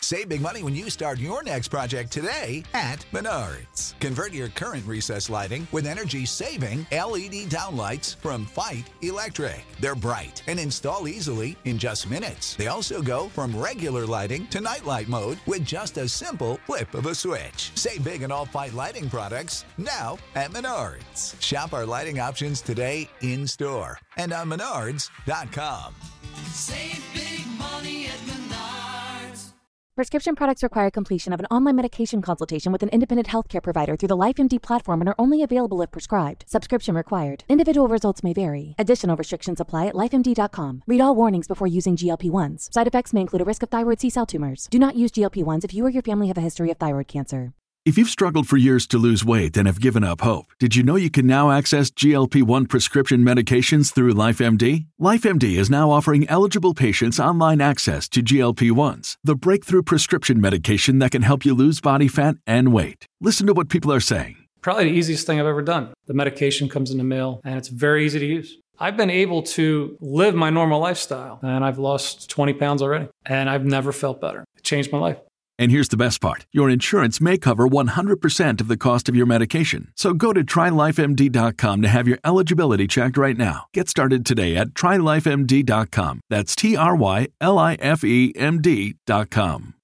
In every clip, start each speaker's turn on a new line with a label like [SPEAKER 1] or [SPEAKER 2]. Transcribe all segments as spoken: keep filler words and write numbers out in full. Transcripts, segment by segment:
[SPEAKER 1] Save big money when you start your next project today at Menards. Convert your current recessed lighting with energy-saving L E D downlights from Fight Electric. They're bright and install easily in just minutes. They also go from regular lighting to nightlight mode with just a simple flip of a switch. Save big on all Fight lighting products now at Menards. Shop our lighting options today in-store and on menards dot com.
[SPEAKER 2] Save big money at Menards.
[SPEAKER 3] Prescription products require completion of an online medication consultation with an independent healthcare provider through the LifeMD platform and are only available if prescribed. Subscription required. Individual results may vary. Additional restrictions apply at life M D dot com. Read all warnings before using G L P ones. Side effects may include a risk of thyroid C-cell tumors. Do not use G L P ones if you or your family have a history of thyroid cancer.
[SPEAKER 4] If you've struggled for years to lose weight and have given up hope, did you know you can now access G L P one prescription medications through LifeMD? LifeMD is now offering eligible patients online access to G L P ones, the breakthrough prescription medication that can help you lose body fat and weight. Listen to what people are saying.
[SPEAKER 5] Probably the easiest thing I've ever done. The medication comes in the mail and it's very easy to use. I've been able to live my normal lifestyle and I've lost twenty pounds already and I've never felt better. It changed my life.
[SPEAKER 4] And here's the best part. Your insurance may cover one hundred percent of the cost of your medication. So go to try life M D dot com to have your eligibility checked right now. Get started today at try life M D dot com. That's T R Y L I F E M D dot com.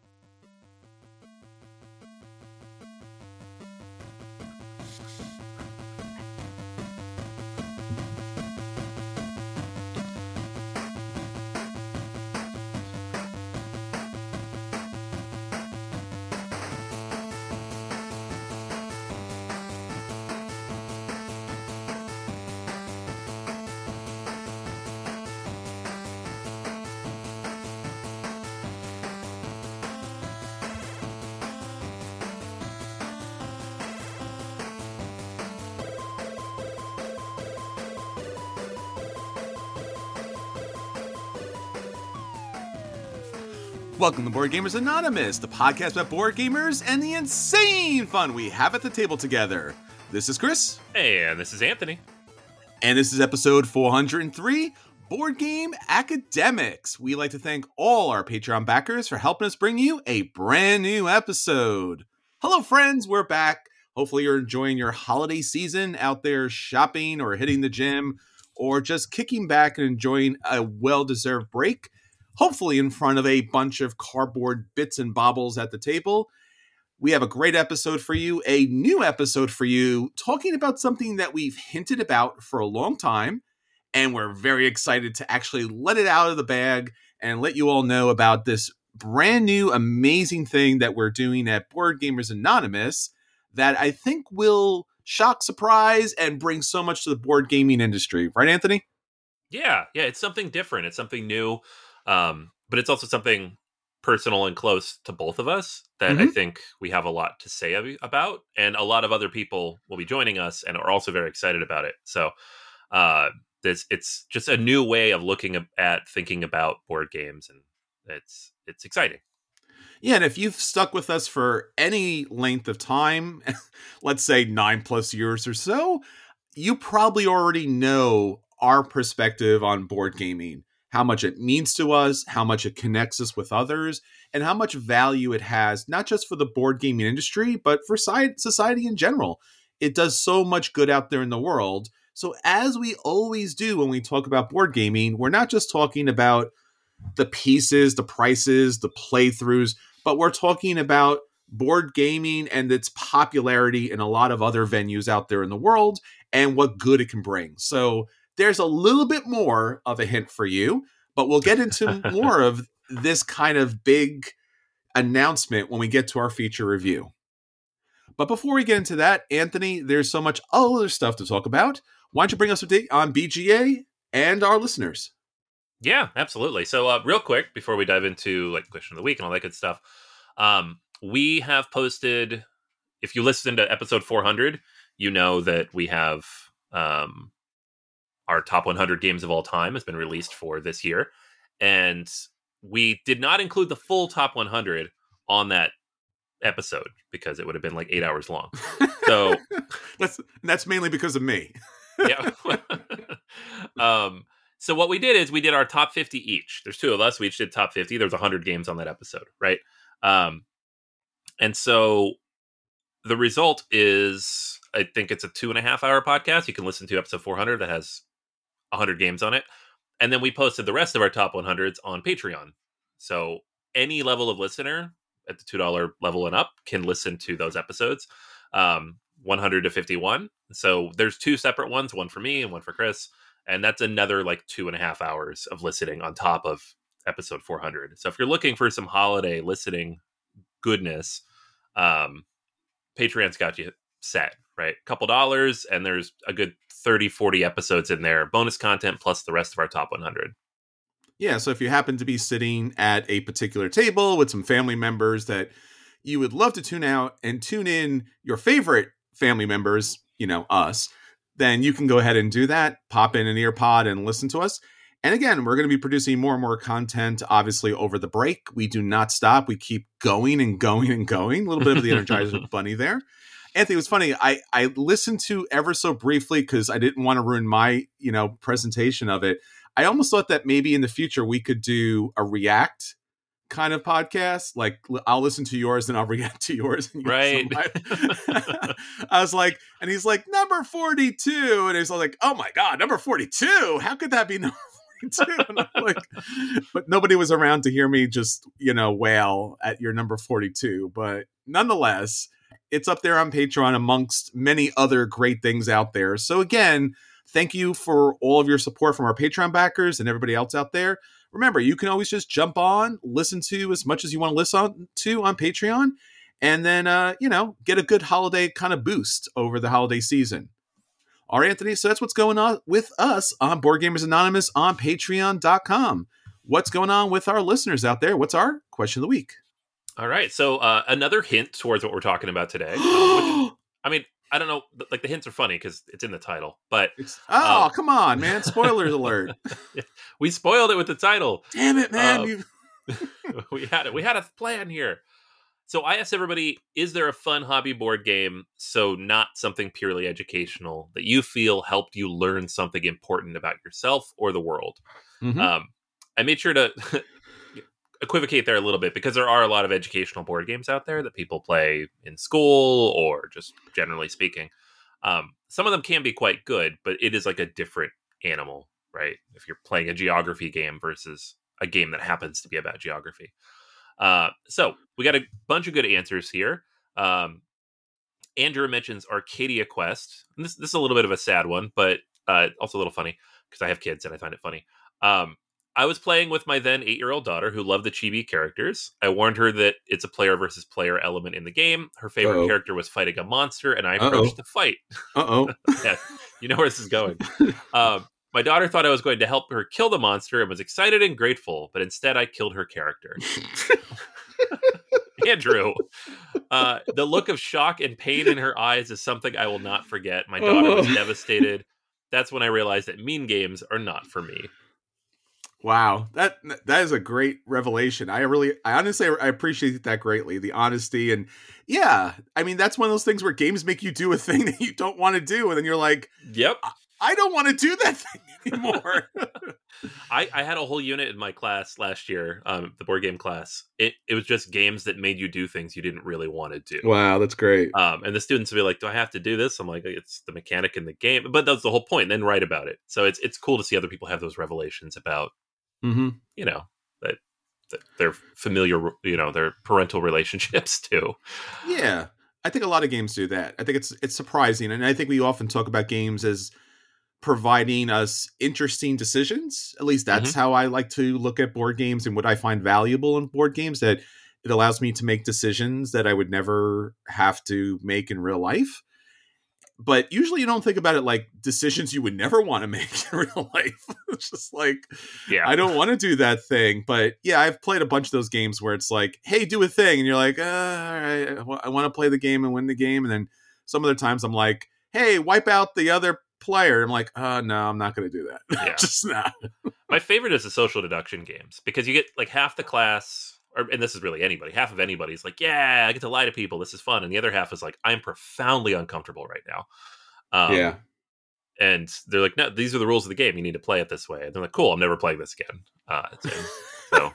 [SPEAKER 6] Welcome to Board Gamers Anonymous, the podcast about board gamers and the insane fun we have at the table together. This is Chris.
[SPEAKER 7] And this is Anthony.
[SPEAKER 6] And this is episode four hundred three, Board Game Academics. We like to thank all our Patreon backers for helping us bring you a brand new episode. Hello, friends. We're back. Hopefully you're enjoying your holiday season out there shopping or hitting the gym or just kicking back and enjoying a well-deserved break. Hopefully in front of a bunch of cardboard bits and baubles at the table. We have a great episode for you, a new episode for you, talking about something that we've hinted about for a long time, and we're very excited to actually let it out of the bag and let you all know about this brand new, amazing thing that we're doing at Board Gamers Anonymous that I think will shock, surprise, and bring so much to the board gaming industry. Right, Anthony?
[SPEAKER 7] Yeah, yeah, it's something different. It's something new. Um, but it's also something personal and close to both of us that mm-hmm. I think we have a lot to say about, and a lot of other people will be joining us and are also very excited about it. So uh, this it's just a new way of looking at thinking about board games, and it's it's exciting.
[SPEAKER 6] Yeah, and if you've stuck with us for any length of time, let's say nine plus years or so, you probably already know our perspective on board gaming. How much it means to us, how much it connects us with others, and how much value it has, not just for the board gaming industry, but for society in general. It does so much good out there in the world. So as we always do when we talk about board gaming, we're not just talking about the pieces, the prices, the playthroughs, but we're talking about board gaming and its popularity in a lot of other venues out there in the world and what good it can bring. So there's a little bit more of a hint for you, but we'll get into more of this kind of big announcement when we get to our feature review. But before we get into that, Anthony, there's so much other stuff to talk about. Why don't you bring us a date on B G A and our listeners?
[SPEAKER 7] Yeah, absolutely. So uh, real quick, before we dive into like question of the week and all that good stuff, um, we have posted, if you listen to episode four hundred, you know that we have... Um, our top one hundred games of all time has been released for this year. And we did not include the full top one hundred on that episode because it would have been like eight hours long. So
[SPEAKER 6] that's, that's mainly because of me.
[SPEAKER 7] Yeah. um, So what we did is we did our top fifty each. There's two of us. We each did top fifty. There's one hundred games on that episode, right? Um, and so the result is, I think it's a two and a half hour podcast. You can listen to episode four hundred that has one hundred games on it. And then we posted the rest of our top one hundreds on Patreon. So any level of listener at the two dollars level and up can listen to those episodes, um, one hundred to fifty-one. So there's two separate ones, one for me and one for Chris. And that's another like two and a half hours of listening on top of episode four hundred. So if you're looking for some holiday listening goodness, um, Patreon's got you set, right? A couple dollars, and there's a good thirty, forty episodes in there, bonus content plus the rest of our top one hundred.
[SPEAKER 6] Yeah, so if you happen to be sitting at a particular table with some family members that you would love to tune out and tune in your favorite family members, you know, us, then you can go ahead and do that. Pop in an ear pod and listen to us. And again, we're going to be producing more and more content, obviously, over the break. We do not stop. We keep going and going and going. A little bit of the Energizer Bunny there. Anthony, it was funny. I, I listened to ever so briefly because I didn't want to ruin my, you know, presentation of it. I almost thought that maybe in the future we could do a react kind of podcast. Like, I'll listen to yours and I'll react to yours. And
[SPEAKER 7] right.
[SPEAKER 6] I was like, and he's like, number forty-two. And he's like, oh my God, number forty-two. How could that be number forty-two? And I'm like, but nobody was around to hear me just, you know, wail at your number forty-two. But nonetheless, it's up there on Patreon amongst many other great things out there. So again, thank you for all of your support from our Patreon backers and everybody else out there. Remember, you can always just jump on, listen to as much as you want to listen to on Patreon, and then, uh, you know, get a good holiday kind of boost over the holiday season. All right, Anthony, so that's what's going on with us on Board Gamers Anonymous on patreon dot com. What's going on with our listeners out there? What's our question of the week?
[SPEAKER 7] All right, so uh, another hint towards what we're talking about today. um, which, I mean, I don't know, like the hints are funny because it's in the title, but
[SPEAKER 6] it's, oh,
[SPEAKER 7] um,
[SPEAKER 6] come on, man! Spoilers alert!
[SPEAKER 7] We spoiled it with the title.
[SPEAKER 6] Damn it, man!
[SPEAKER 7] Um,
[SPEAKER 6] you...
[SPEAKER 7] we had it. We had a plan here. So I asked everybody: is there a fun hobby board game, so not something purely educational, that you feel helped you learn something important about yourself or the world? Mm-hmm. Um, I made sure to equivocate there a little bit because there are a lot of educational board games out there that people play in school or just generally speaking. Um, some of them can be quite good, but it is like a different animal, right? If you're playing a geography game versus a game that happens to be about geography. Uh, so we got a bunch of good answers here. Um, Andrew mentions Arcadia Quest. And this, this is a little bit of a sad one, but uh, also a little funny because I have kids and I find it funny. Um, I was playing with my then eight-year-old daughter who loved the chibi characters. I warned her that it's a player versus player element in the game. Her favorite Uh-oh. character was fighting a monster, and I approached Uh-oh. the fight.
[SPEAKER 6] Uh-oh.
[SPEAKER 7] Yeah, you know where this is going. Um, my daughter thought I was going to help her kill the monster and was excited and grateful, but instead I killed her character. Andrew, uh, the look of shock and pain in her eyes is something I will not forget. My daughter was devastated. That's when I realized that mean games are not for me.
[SPEAKER 6] Wow, that that is a great revelation. I really, I honestly, I appreciate that greatly. The honesty and yeah, I mean that's one of those things where games make you do a thing that you don't want to do, and then you're like,
[SPEAKER 7] "Yep,
[SPEAKER 6] I don't want to do that thing anymore."
[SPEAKER 7] I, I had a whole unit in my class last year, um, the board game class. It it was just games that made you do things you didn't really want to do.
[SPEAKER 6] Wow, that's great.
[SPEAKER 7] Um, and the students would be like, "Do I have to do this?" I'm like, "It's the mechanic in the game," but that's the whole point. Then write about it. So it's it's cool to see other people have those revelations about.
[SPEAKER 6] Mm-hmm.
[SPEAKER 7] You know, that, that their familiar, you know, their parental relationships too.
[SPEAKER 6] Yeah. I think a lot of games do that. I think it's it's surprising. And I think we often talk about games as providing us interesting decisions. At least that's mm-hmm. how I like to look at board games and what I find valuable in board games, that it allows me to make decisions that I would never have to make in real life. But usually you don't think about it like decisions you would never want to make in real life. It's just like, yeah, I don't want to do that thing. But yeah, I've played a bunch of those games where it's like, hey, do a thing. And you're like, uh, all right, I want to play the game and win the game. And then some other times I'm like, hey, wipe out the other player. I'm like, oh, no, I'm not going to do that. Yeah. Just not.
[SPEAKER 7] My favorite is the social deduction games because you get like half the class. Or, and this is really anybody, half of anybody's like, yeah, I get to lie to people. This is fun. And the other half is like, I'm profoundly uncomfortable right now. Um,
[SPEAKER 6] yeah.
[SPEAKER 7] And they're like, no, these are the rules of the game. You need to play it this way. And they're like, cool, I'm never playing this again. Uh, so,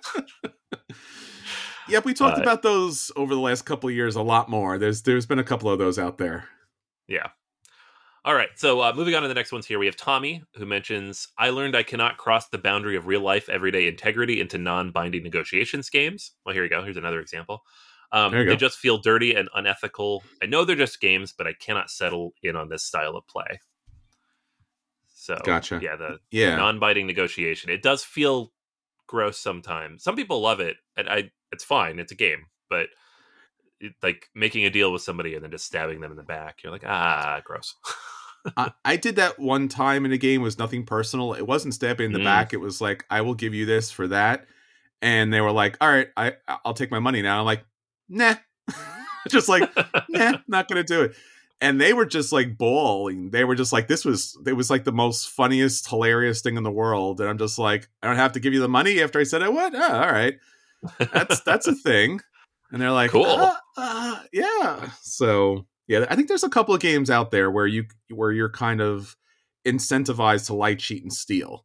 [SPEAKER 6] yep, we talked
[SPEAKER 7] uh,
[SPEAKER 6] about those over the last couple of years a lot more. There's there's been a couple of those out there.
[SPEAKER 7] Yeah. All right. So uh, moving on to the next ones here, we have Tommy, who mentions, I learned I cannot cross the boundary of real life, everyday integrity into non-binding negotiations games. Well, here you go. Here's another example. Um,
[SPEAKER 6] There you
[SPEAKER 7] they
[SPEAKER 6] go.
[SPEAKER 7] just feel dirty and unethical. I know they're just games, but I cannot settle in on this style of play. So,
[SPEAKER 6] Gotcha.
[SPEAKER 7] yeah, the
[SPEAKER 6] Yeah.
[SPEAKER 7] non-binding negotiation. It does feel gross sometimes. Some people love it, and I it's fine. It's a game, but it, like making a deal with somebody and then just stabbing them in the back, you're like, ah, gross.
[SPEAKER 6] I, I did that one time in a game. It was nothing personal. It wasn't stabbing in the
[SPEAKER 7] Mm.
[SPEAKER 6] back. It was like, I will give you this for that. And they were like, all right, I, I'll take my money now. I'm like, nah. Just like, nah, not going to do it. And they were just like bawling. They were just like, this was, it was like the most funniest, hilarious thing in the world. And I'm just like, I don't have to give you the money after I said I would? Oh, all right. That's, that's a thing. And they're like,
[SPEAKER 7] Cool.
[SPEAKER 6] uh, uh, yeah. So yeah, I think there's a couple of games out there where you, where you're kind of incentivized to lie, cheat, and steal.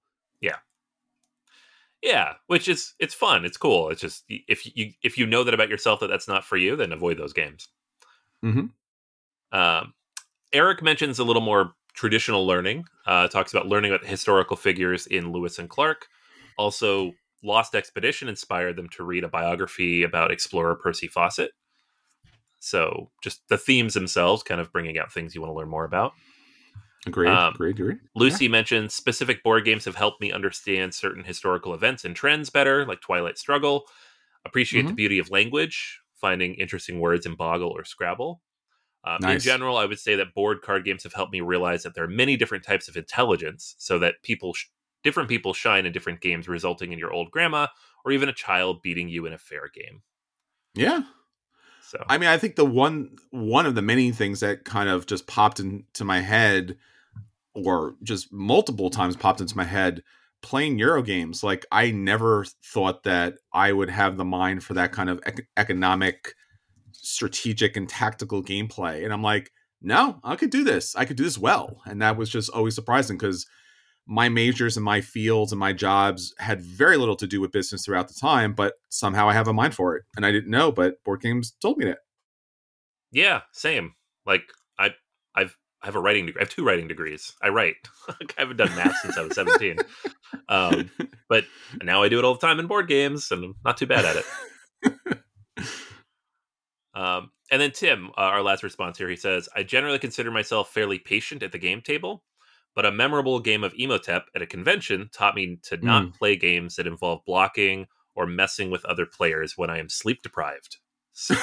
[SPEAKER 7] Yeah, which is it's fun. It's cool. It's just if you if you know that about yourself that that's not for you, then avoid those games.
[SPEAKER 6] Mm-hmm.
[SPEAKER 7] Um, Eric mentions a little more traditional learning. Uh, talks about learning about historical figures in Lewis and Clark. Also, Lost Expedition inspired them to read a biography about explorer Percy Fawcett. So, just the themes themselves, kind of bringing out things you want to learn more about.
[SPEAKER 6] Agreed,
[SPEAKER 7] Um,
[SPEAKER 6] agreed, agreed.
[SPEAKER 7] Lucy mentions specific board games have helped me understand certain historical events and trends better, like Twilight Struggle. Appreciate the
[SPEAKER 6] Mhm.
[SPEAKER 7] beauty of language, finding interesting words in Boggle or Scrabble. Um, In
[SPEAKER 6] Nice.
[SPEAKER 7] general, I would say that board card games have helped me realize that there are many different types of intelligence, so that people, sh- different people shine in different games, resulting in your old grandma or even a child beating you in a fair game.
[SPEAKER 6] Yeah.
[SPEAKER 7] So,
[SPEAKER 6] I mean, I think the one one of the many things that kind of just popped into my head, or just multiple times popped into my head, playing Euro games. Like, I never thought that I would have the mind for that kind of ec- economic, strategic, and tactical gameplay. And I'm like, no, I could do this. I could do this well. And that was just always surprising, because my majors and my fields and my jobs had very little to do with business throughout the time, but somehow I have a mind for it. And I didn't know, but board games told me that.
[SPEAKER 7] yeah, same. Like I, I've I have a writing degree. I have two writing degrees. I write. I haven't done math since I was seventeen. Um, but now I do it all the time in board games, and I'm not too bad at it. Um, and then Tim, uh, our last response here, he says, I generally consider myself fairly patient at the game table, but a memorable game of Emotep at a convention taught me to not play games that involve blocking or messing with other players when I am sleep deprived. So,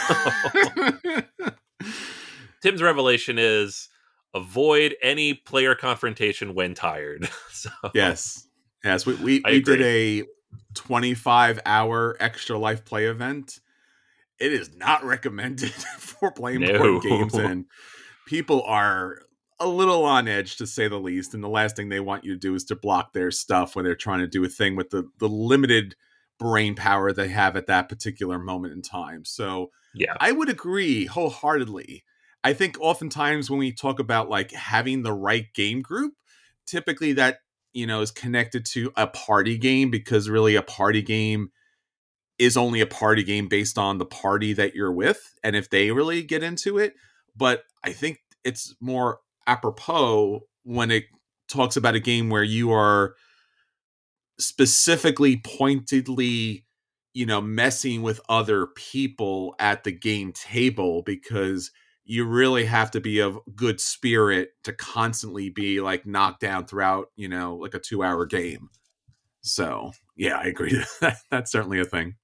[SPEAKER 7] Tim's revelation is avoid any player confrontation when tired. So,
[SPEAKER 6] Yes. Yes. We, we,
[SPEAKER 7] I
[SPEAKER 6] we did
[SPEAKER 7] agree.
[SPEAKER 6] a twenty-five hour extra life play event. It is not recommended for playing
[SPEAKER 7] No.
[SPEAKER 6] board games, and people are a little on edge, to say the least. And the last thing they want you to do is to block their stuff when they're trying to do a thing with the, the limited brain power they have at that particular moment in time. So
[SPEAKER 7] yeah.
[SPEAKER 6] I would agree wholeheartedly. I think oftentimes when we talk about like having the right game group, typically that, you know, is connected to a party game, because really a party game is only a party game based on the party that you're with, and if they really get into it. But I think it's more apropos when it talks about a game where you are specifically, pointedly, you know, messing with other people at the game table, because you really have to be of good spirit to constantly be like knocked down throughout, you know, like a two hour game. So yeah, I agree. That's certainly a thing.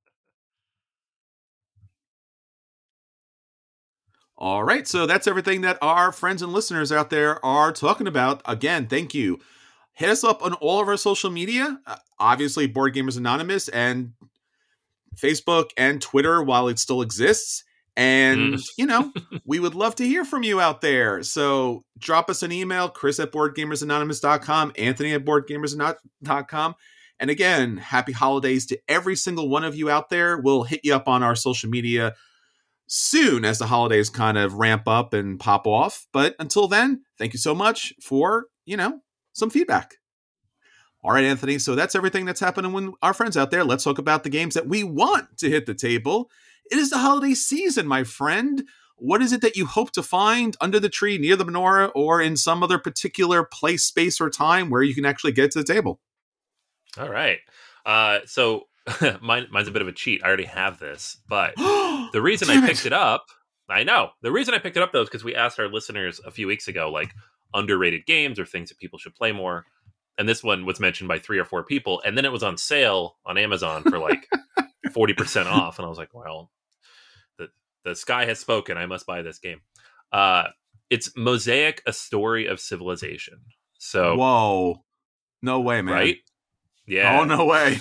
[SPEAKER 6] All right. So that's everything that our friends and listeners out there are talking about. Again, thank you. Hit us up on all of our social media. Uh, obviously, Board Gamers Anonymous and Facebook and Twitter while it still exists. And,
[SPEAKER 7] Mm.
[SPEAKER 6] you know, we would love to hear from you out there. So drop us an email, Chris at board gamers anonymous dot com, Anthony at board gamers dot com. And again, happy holidays to every single one of you out there. We'll hit you up on our social media soon as the holidays kind of ramp up and pop off. But until then, thank you so much for, you know, some feedback. All right, Anthony. So that's everything that's happening with our friends out there. Let's talk about the games that we want to hit the table. It is the holiday season, my friend. What is it that you hope to find under the tree, near the menorah, or in some other particular place, space, or time where you can actually get to the table?
[SPEAKER 7] All right. Uh, so mine, mine's a bit of a cheat. I already have this, but the reason I picked it. it up, I know. The reason I picked it up, though, is because we asked our listeners a few weeks ago, like, underrated games or things that people should play more. And this one was mentioned by three or four people. And then it was on sale on Amazon for like forty percent off. And I was like, well, the, the sky has spoken. I must buy this game. Uh, it's Mosaic, A Story of Civilization. So,
[SPEAKER 6] whoa. No way, man.
[SPEAKER 7] Right? Yeah.
[SPEAKER 6] Oh, no way.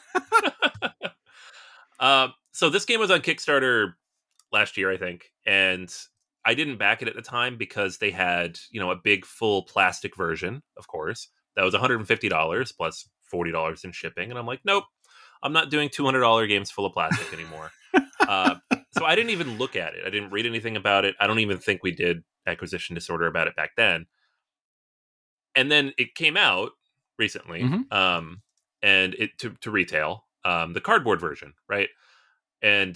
[SPEAKER 7] uh, so this game was on Kickstarter last year, I think. And I didn't back it at the time because they had, you know, a big full plastic version, of course. That was one hundred fifty dollars plus forty dollars in shipping. And I'm like, nope, I'm not doing two hundred dollars games full of plastic anymore. uh, so I didn't even look at it. I didn't read anything about it. I don't even think we did Acquisition Disorder about it back then. And then it came out recently, mm-hmm. um, and it to, to retail, um, the cardboard version, right? And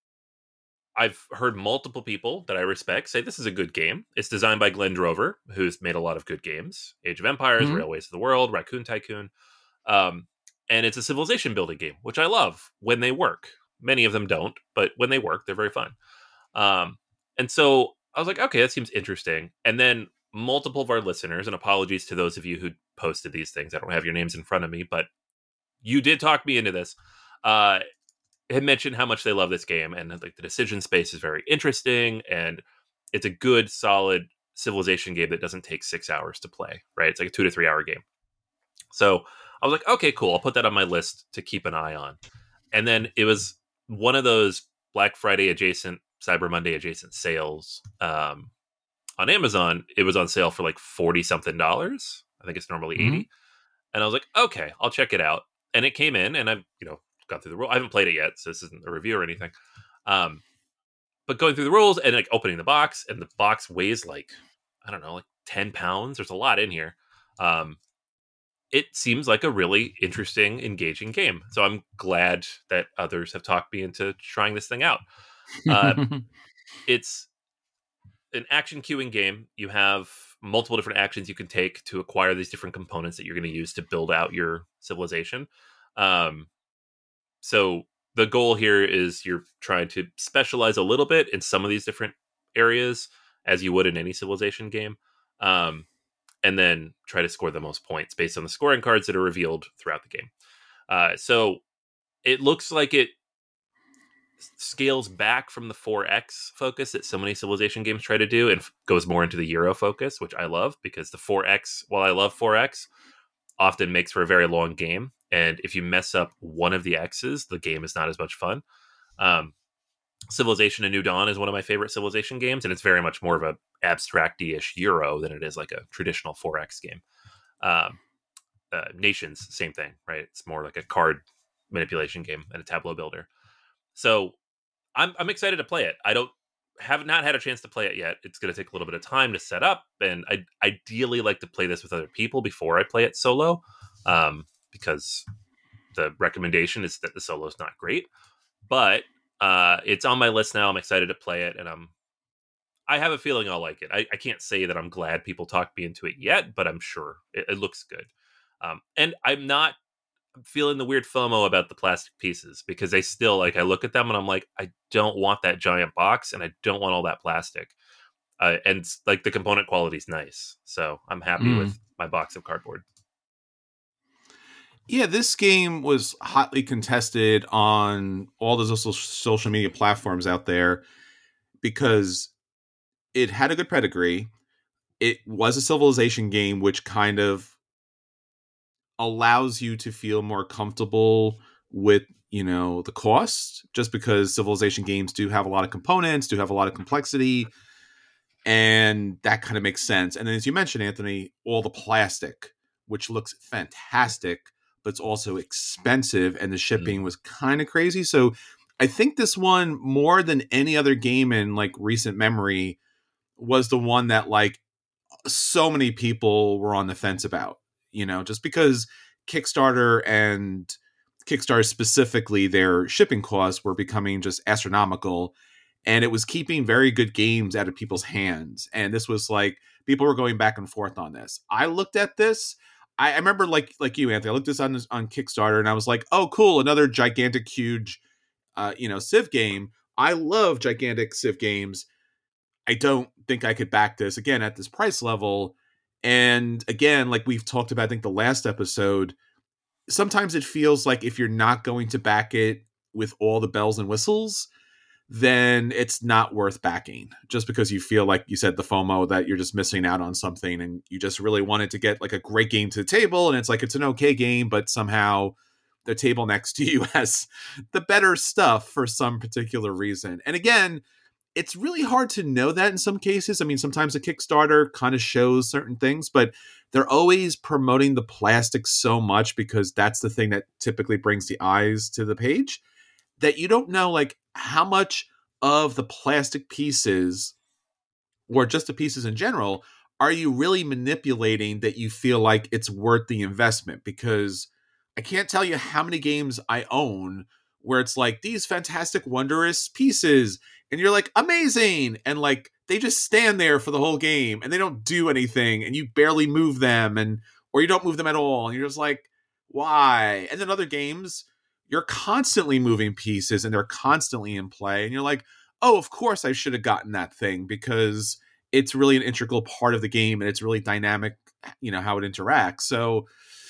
[SPEAKER 7] I've heard multiple people that I respect say this is a good game. It's designed by Glenn Drover, who's made a lot of good games. Age of Empires, mm-hmm. Railways of the World, Raccoon Tycoon. Um, and it's a civilization building game, which I love when they work. Many of them don't, but when they work, they're very fun. Um, and so I was like, okay, that seems interesting. And then multiple of our listeners, and apologies to those of you who posted these things. I don't have your names in front of me, but you did talk me into this. Uh, had mentioned how much they love this game, and like the decision space is very interesting, and it's a good, solid civilization game that doesn't take six hours to play, right? It's like a two to three hour game. So I was like, okay, cool. I'll put that on my list to keep an eye on. And then it was one of those Black Friday adjacent, Cyber Monday adjacent sales um, on Amazon. It was on sale for like forty something dollars. I think it's normally mm-hmm. eighty. And I was like, okay, I'll check it out. And it came in, and I've, you know, gone through the rule. I haven't played it yet, so this isn't a review or anything. Um, but going through the rules and like opening the box, and the box weighs like, I don't know, like ten pounds. There's a lot in here. Um, it seems like a really interesting, engaging game. So I'm glad that others have talked me into trying this thing out. Uh, it's an action queuing game. You have multiple different actions you can take to acquire these different components that you're going to use to build out your civilization. Um, So the goal here is you're trying to specialize a little bit in some of these different areas, as you would in any civilization game, um, and then try to score the most points based on the scoring cards that are revealed throughout the game. Uh, so it looks like it scales back from the four X focus that so many civilization games try to do and f- goes more into the Euro focus, which I love, because the four X, while I love four X, often makes for a very long game. And if you mess up one of the X's, the game is not as much fun. Um, Civilization: A New Dawn is one of my favorite civilization games, and it's very much more of a abstract-ish Euro than it is like a traditional four X game. Um, uh, Nations, same thing, right? It's more like a card manipulation game and a tableau builder. So I'm I'm excited to play it. I don't have not had a chance to play it yet. It's going to take a little bit of time to set up, and I ideally like to play this with other people before I play it solo. Um, because the recommendation is that the solo is not great, but uh, it's on my list now. I'm excited to play it, and I'm, I have a feeling I'll like it. I, I can't say that I'm glad people talked me into it yet, but I'm sure it, it looks good. Um, and I'm not feeling the weird FOMO about the plastic pieces, because they still, like, I look at them and I'm like, I don't want that giant box, and I don't want all that plastic. Uh, and like the component quality is nice. So I'm happy mm. with my box of cardboard.
[SPEAKER 6] Yeah, this game was hotly contested on all the social media platforms out there because it had a good pedigree. It was a civilization game, which kind of allows you to feel more comfortable with, you know, the cost, just because civilization games do have a lot of components, do have a lot of complexity, and that kind of makes sense. And then, as you mentioned, Anthony, all the plastic, which looks fantastic, but it's also expensive, and the shipping was kind of crazy. So I think this one, more than any other game in like recent memory, was the one that like so many people were on the fence about, you know, just because Kickstarter and Kickstarter specifically, their shipping costs were becoming just astronomical, and it was keeping very good games out of people's hands. And this was like, people were going back and forth on this. I looked at this. I, I remember like, like you, Anthony, I looked at this on, on Kickstarter and I was like, oh, cool. Another gigantic, huge, uh, you know, Civ game. I love gigantic Civ games. I don't think I could back this again at this price level. And again, like we've talked about, I think the last episode, sometimes it feels like if you're not going to back it with all the bells and whistles, then it's not worth backing, just because you feel like you said the FOMO that you're just missing out on something and you just really wanted to get like a great game to the table. And it's like, it's an okay game, but somehow the table next to you has the better stuff for some particular reason. And again, it's really hard to know that in some cases. I mean, sometimes a Kickstarter kind of shows certain things, but they're always promoting the plastic so much because that's the thing that typically brings the eyes to the page, that you don't know like how much of the plastic pieces or just the pieces in general are you really manipulating that you feel like it's worth the investment. Because I can't tell you how many games I own where it's like these fantastic, wondrous pieces, and you're like, amazing. And like, they just stand there for the whole game and they don't do anything and you barely move them, and, or you don't move them at all. And you're just like, why? And then other games, you're constantly moving pieces and they're constantly in play. And you're like, oh, of course I should have gotten that thing because it's really an integral part of the game and it's really dynamic, you know, how it interacts. So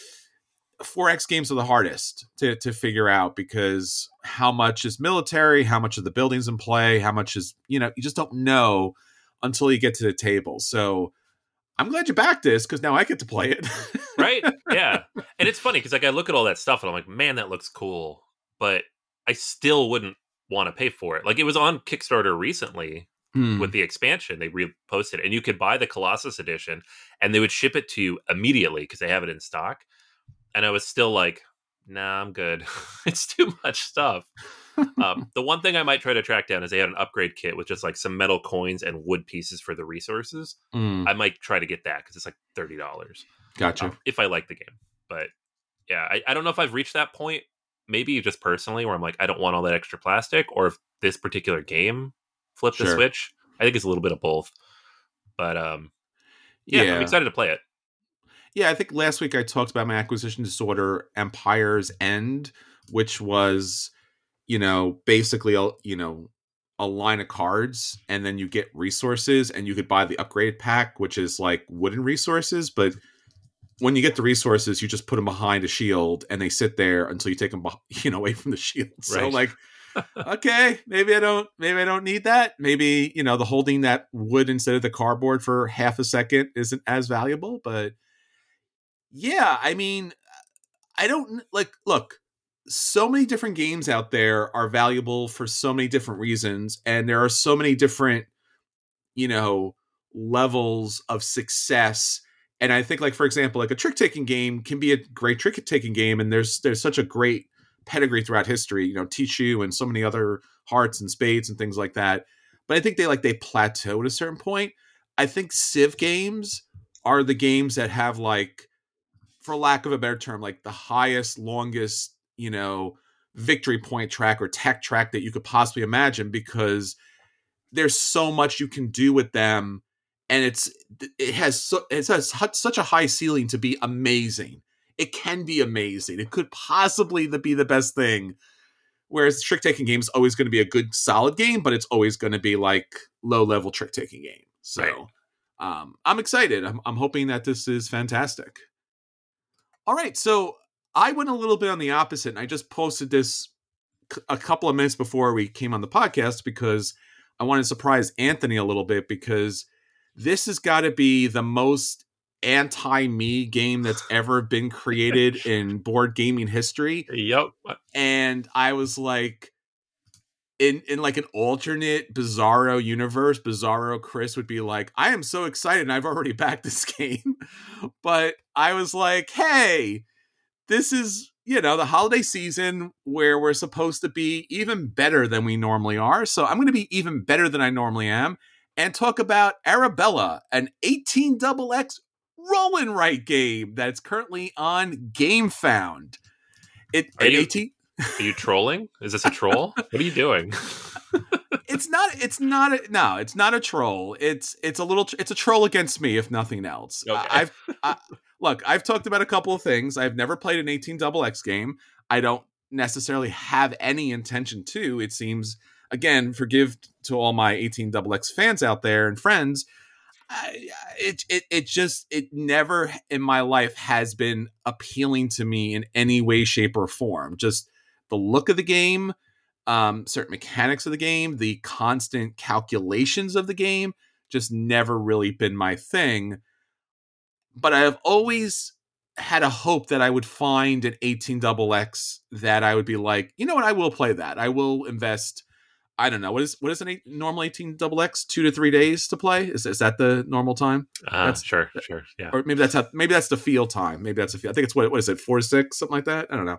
[SPEAKER 6] four X games are the hardest to, to figure out, because how much is military, how much of the buildings in play, how much is, you know, you just don't know until you get to the table. So I'm glad you backed this because now I get to play it.
[SPEAKER 7] Right? Yeah. And it's funny because like I look at all that stuff and I'm like, man, that looks cool. But I still wouldn't want to pay for it. Like it was on Kickstarter recently hmm. with the expansion. They reposted it and you could buy the Colossus edition and they would ship it to you immediately because they have it in stock. And I was still like, nah, I'm good. It's too much stuff. um, the one thing I might try to track down is they had an upgrade kit with just like some metal coins and wood pieces for the resources. Mm. I might try to get that because it's like thirty dollars.
[SPEAKER 6] Gotcha.
[SPEAKER 7] Um, if I like the game. But yeah, I, I don't know if I've reached that point, maybe just personally, where I'm like, I don't want all that extra plastic, or if this particular game flipped sure. the switch. I think it's a little bit of both. But um, yeah, yeah, I'm excited to play it.
[SPEAKER 6] Yeah, I think last week I talked about my acquisition disorder, Empire's End, which was, you know, basically, a, you know, a line of cards, and then you get resources, and you could buy the upgrade pack, which is like wooden resources. But when you get the resources, you just put them behind a shield, and they sit there until you take them, you know, away from the shield. So right. like, okay, maybe I don't, maybe I don't need that. Maybe, you know, the holding that wood instead of the cardboard for half a second isn't as valuable, but. Yeah, I mean, I don't like, look, so many different games out there are valuable for so many different reasons. And there are so many different, you know, levels of success. And I think like, for example, like a trick taking game can be a great trick taking game. And there's, there's such a great pedigree throughout history, you know, Tichu and so many other hearts and spades and things like that. But I think they like, they plateau at a certain point. I think Civ games are the games that have like, for lack of a better term, like the highest, longest, you know, victory point track or tech track that you could possibly imagine, because there's so much you can do with them. And it's, it has, so, it has such a high ceiling to be amazing. It can be amazing. It could possibly be the best thing. Whereas trick taking game is always going to be a good, solid game, but it's always going to be like low level trick taking game. So right. um, I'm excited. I'm, I'm hoping that this is fantastic. All right, so I went a little bit on the opposite, and I just posted this c- a couple of minutes before we came on the podcast because I wanted to surprise Anthony a little bit, because this has got to be the most anti-me game that's ever been created in board gaming history.
[SPEAKER 7] Yep.
[SPEAKER 6] And I was like, in, in like an alternate Bizarro universe, Bizarro Chris would be like, I am so excited and I've already backed this game. But I was like, hey, this is, you know, the holiday season where we're supposed to be even better than we normally are. So I'm going to be even better than I normally am. and talk about Arabella, an eighteen X X roll and write game that's currently on GameFound. It
[SPEAKER 7] Are you,
[SPEAKER 6] eighteen
[SPEAKER 7] are you trolling? Is this a troll? What are you doing?
[SPEAKER 6] It's not. It's not. A, no, it's not a troll. It's it's a little. It's a troll against me, if nothing else.
[SPEAKER 7] Okay.
[SPEAKER 6] I've I, look. I've talked about a couple of things. I've never played an eighteen X X game. I don't necessarily have any intention to. It seems, again, forgive to all my eighteen X X fans out there and friends. I, it it it just it never in my life has been appealing to me in any way, shape, or form. Just the look of the game. Um, certain mechanics of the game, the constant calculations of the game, just never really been my thing. But I have always had a hope that I would find an eighteen X X that I would be like, you know what, I will play that. I will invest. I don't know what is what is an eight, normal eighteen X X two to three days to play. Is is that the normal time?
[SPEAKER 7] Uh,
[SPEAKER 6] that's
[SPEAKER 7] sure, sure, yeah.
[SPEAKER 6] Or maybe that's how, maybe that's the field time. Maybe that's a field. I think it's what what is it four to six something like that. I don't know.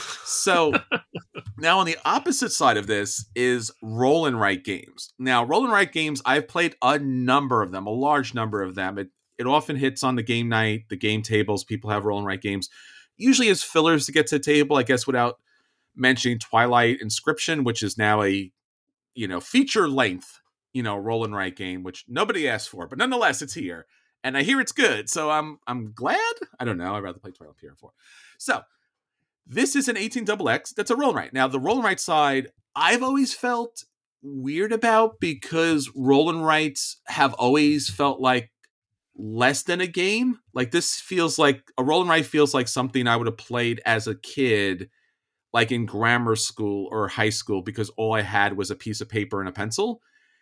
[SPEAKER 6] So now on the opposite side of this is roll and write games. Now roll and write games, I've played a number of them, a large number of them. It it often hits on the game night, the game tables. People have roll and write games, usually as fillers to get to the table. I guess without mentioning Twilight Inscription, which is now a you know, feature length, you know, roll and write game, which nobody asked for, but nonetheless, it's here, and I hear it's good, so I'm I'm glad. I don't know. I'd rather play Twilight P R four. So this is an eighteen X X that's a roll and write. Now, the roll and write side, I've always felt weird about because roll and writes have always felt like less than a game. Like this feels like a roll and write feels like something I would have played as a kid, like in grammar school or high school, because all I had was a piece of paper and a pencil.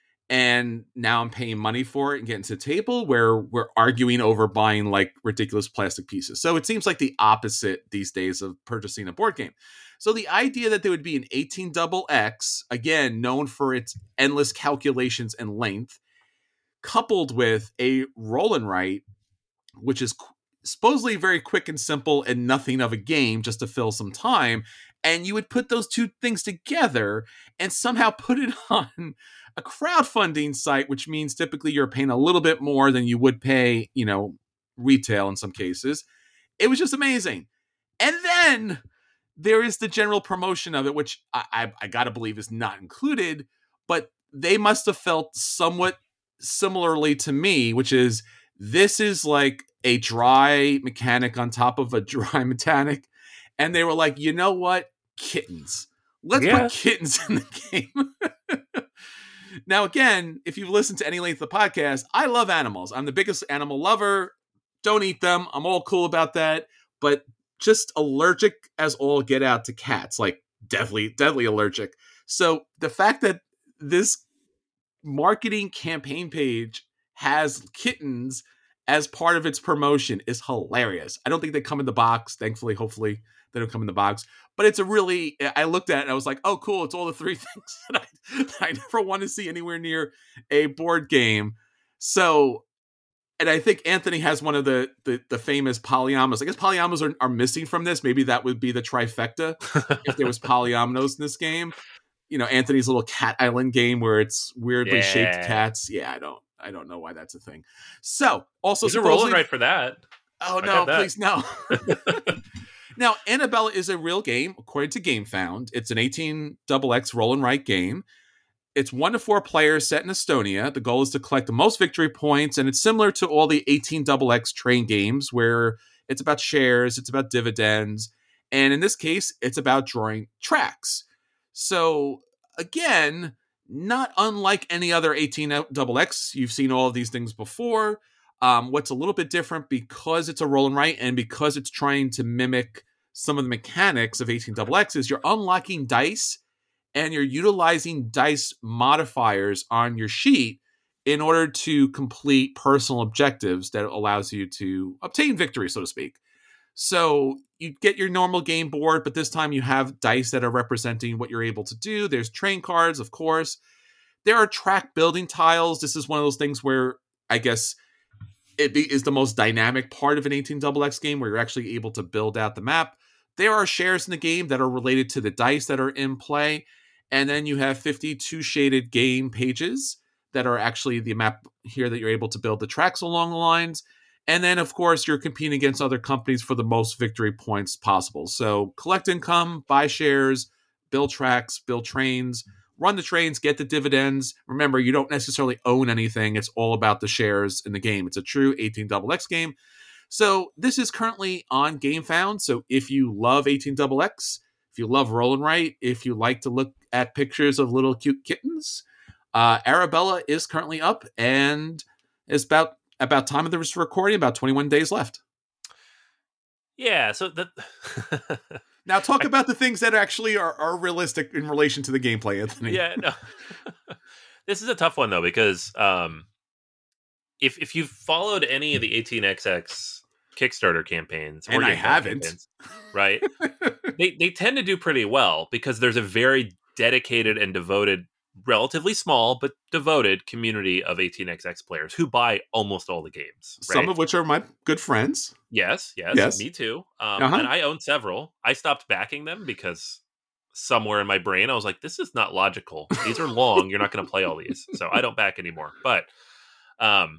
[SPEAKER 6] And now I'm paying money for it and getting to the table where we're arguing over buying like ridiculous plastic pieces. So it seems like the opposite these days of purchasing a board game. So the idea that there would be an eighteen X X, again, known for its endless calculations and length, coupled with a roll and write, which is supposedly very quick and simple and nothing of a game just to fill some time. And you would put those two things together and somehow put it on a crowdfunding site, which means typically you're paying a little bit more than you would pay, you know, retail in some cases. It was just amazing. And then there is the general promotion of it, which I, I, I got to believe is not included, but they must have felt somewhat similarly to me, which is this is like a dry mechanic on top of a dry mechanic. And they were like, you know what? Kittens. Let's
[SPEAKER 7] Yeah.
[SPEAKER 6] put kittens in the game. Now, again, if you've listened to any length of the podcast, I love animals. I'm the biggest animal lover. Don't eat them. I'm all cool about that. But just allergic as all get out to cats. Like, deadly, deadly allergic. So the fact that this marketing campaign page has kittens as part of its promotion is hilarious. I don't think they come in the box. Thankfully, hopefully, they don't come in the box. But it's a really, I looked at it and I was like, oh, cool. It's all the three things that I, that I never want to see anywhere near a board game. So, and I think Anthony has one of the the, the famous polyominoes. I guess polyominoes are, are missing from this. Maybe that would be the trifecta if there was polyominoes in this game. You know, Anthony's little cat island game where it's weirdly
[SPEAKER 7] Yeah.
[SPEAKER 6] shaped cats. Yeah, I don't, I don't know why that's a thing. So, also,
[SPEAKER 7] There's a rolling
[SPEAKER 6] supposedly-
[SPEAKER 7] right for that.
[SPEAKER 6] Oh
[SPEAKER 7] I
[SPEAKER 6] no,
[SPEAKER 7] got that.
[SPEAKER 6] please no. Now, Annabella is a real game, according to GameFound. It's an eighteen X X roll and write game. It's one to four players set in Estonia. The goal is to collect the most victory points, and it's similar to all the eighteen X X train games where it's about shares, it's about dividends, and in this case, it's about drawing tracks. So, again, not unlike any other eighteen X X. You've seen all of these things before. Um, what's a little bit different because it's a roll and write and because it's trying to mimic some of the mechanics of eighteen X X is you're unlocking dice and you're utilizing dice modifiers on your sheet in order to complete personal objectives that allows you to obtain victory, so to speak. So you get your normal game board, but this time you have dice that are representing what you're able to do. There's train cards, of course. There are track building tiles. This is one of those things where I guess it be, is the most dynamic part of an eighteen X X game where you're actually able to build out the map. There are shares in the game that are related to the dice that are in play. And then you have fifty-two shaded game pages that are actually the map here that you're able to build the tracks along the lines. And then, of course, you're competing against other companies for the most victory points possible. So collect income, buy shares, build tracks, build trains, run the trains, get the dividends. Remember, you don't necessarily own anything. It's all about the shares in the game. It's a true eighteen X X game. So this is currently on GameFound. So if you love eighteen X X, if you love Roll and Write, if you like to look at pictures of little cute kittens, uh, Arabella is currently up, and it's about about time of this recording, about twenty-one days left.
[SPEAKER 7] Yeah, so that
[SPEAKER 6] now talk about the things that actually are, are realistic in relation to the gameplay, Anthony.
[SPEAKER 7] Yeah, no. This is a tough one though, because um, if if you've followed any of the eighteen X X Kickstarter campaigns,
[SPEAKER 6] and
[SPEAKER 7] or
[SPEAKER 6] I haven't,
[SPEAKER 7] campaigns, right? they they tend to do pretty well because there's a very dedicated and devoted, relatively small but devoted community of eighteen X X players who buy almost all the games. Right?
[SPEAKER 6] Some of which are my good friends.
[SPEAKER 7] Yes, yes,
[SPEAKER 6] yes.
[SPEAKER 7] Me too. Um,
[SPEAKER 6] uh-huh.
[SPEAKER 7] And I own several. I stopped backing them because somewhere in my brain I was like, this is not logical. These are long. You're not going to play all these. So I don't back anymore. But um,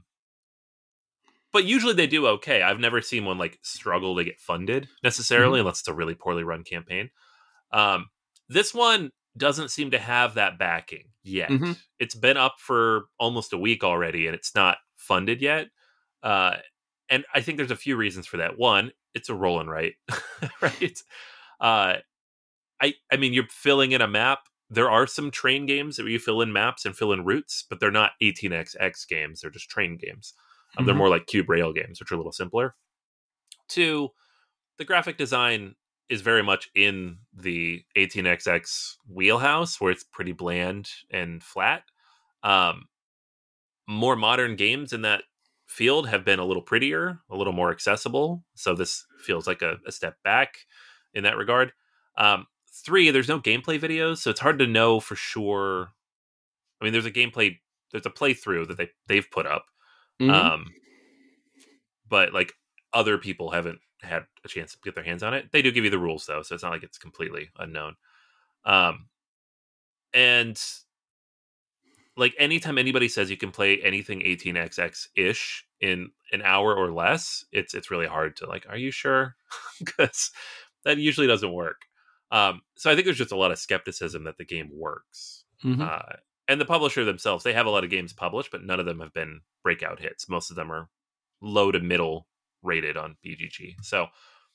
[SPEAKER 7] but usually they do okay. I've never seen one like struggle to get funded necessarily, mm-hmm. unless it's a really poorly run campaign. Um, this one doesn't seem to have that backing yet. Mm-hmm. It's been up for almost a week already, and it's not funded yet. Uh, and I think there's a few reasons for that. One, it's a roll and write, right? Uh, I I mean, you're filling in a map. There are some train games where you fill in maps and fill in routes, but they're not eighteen X X games. They're just train games. Um, mm-hmm. They're more like cube rail games, which are a little simpler. Two, the graphic design is very much in the eighteen X X wheelhouse, where it's pretty bland and flat. Um, more modern games in that field have been a little prettier, a little more accessible. So this feels like a, a step back in that regard. Um, three, there's no gameplay videos, so it's hard to know for sure. I mean, there's a gameplay, there's a playthrough that they, they've put up. Mm-hmm. Um, but like other people haven't had a chance to get their hands on it. They do give you the rules though, so it's not like it's completely unknown. Um, and like anytime anybody says you can play anything eighteen X X ish in an hour or less, it's it's really hard to like, are you sure? Because that usually doesn't work. Um, so I think there's just a lot of skepticism that the game works. Mm-hmm. Uh, and the publisher themselves, they have a lot of games published, but none of them have been breakout hits. Most of them are low to middle rated on B G G. So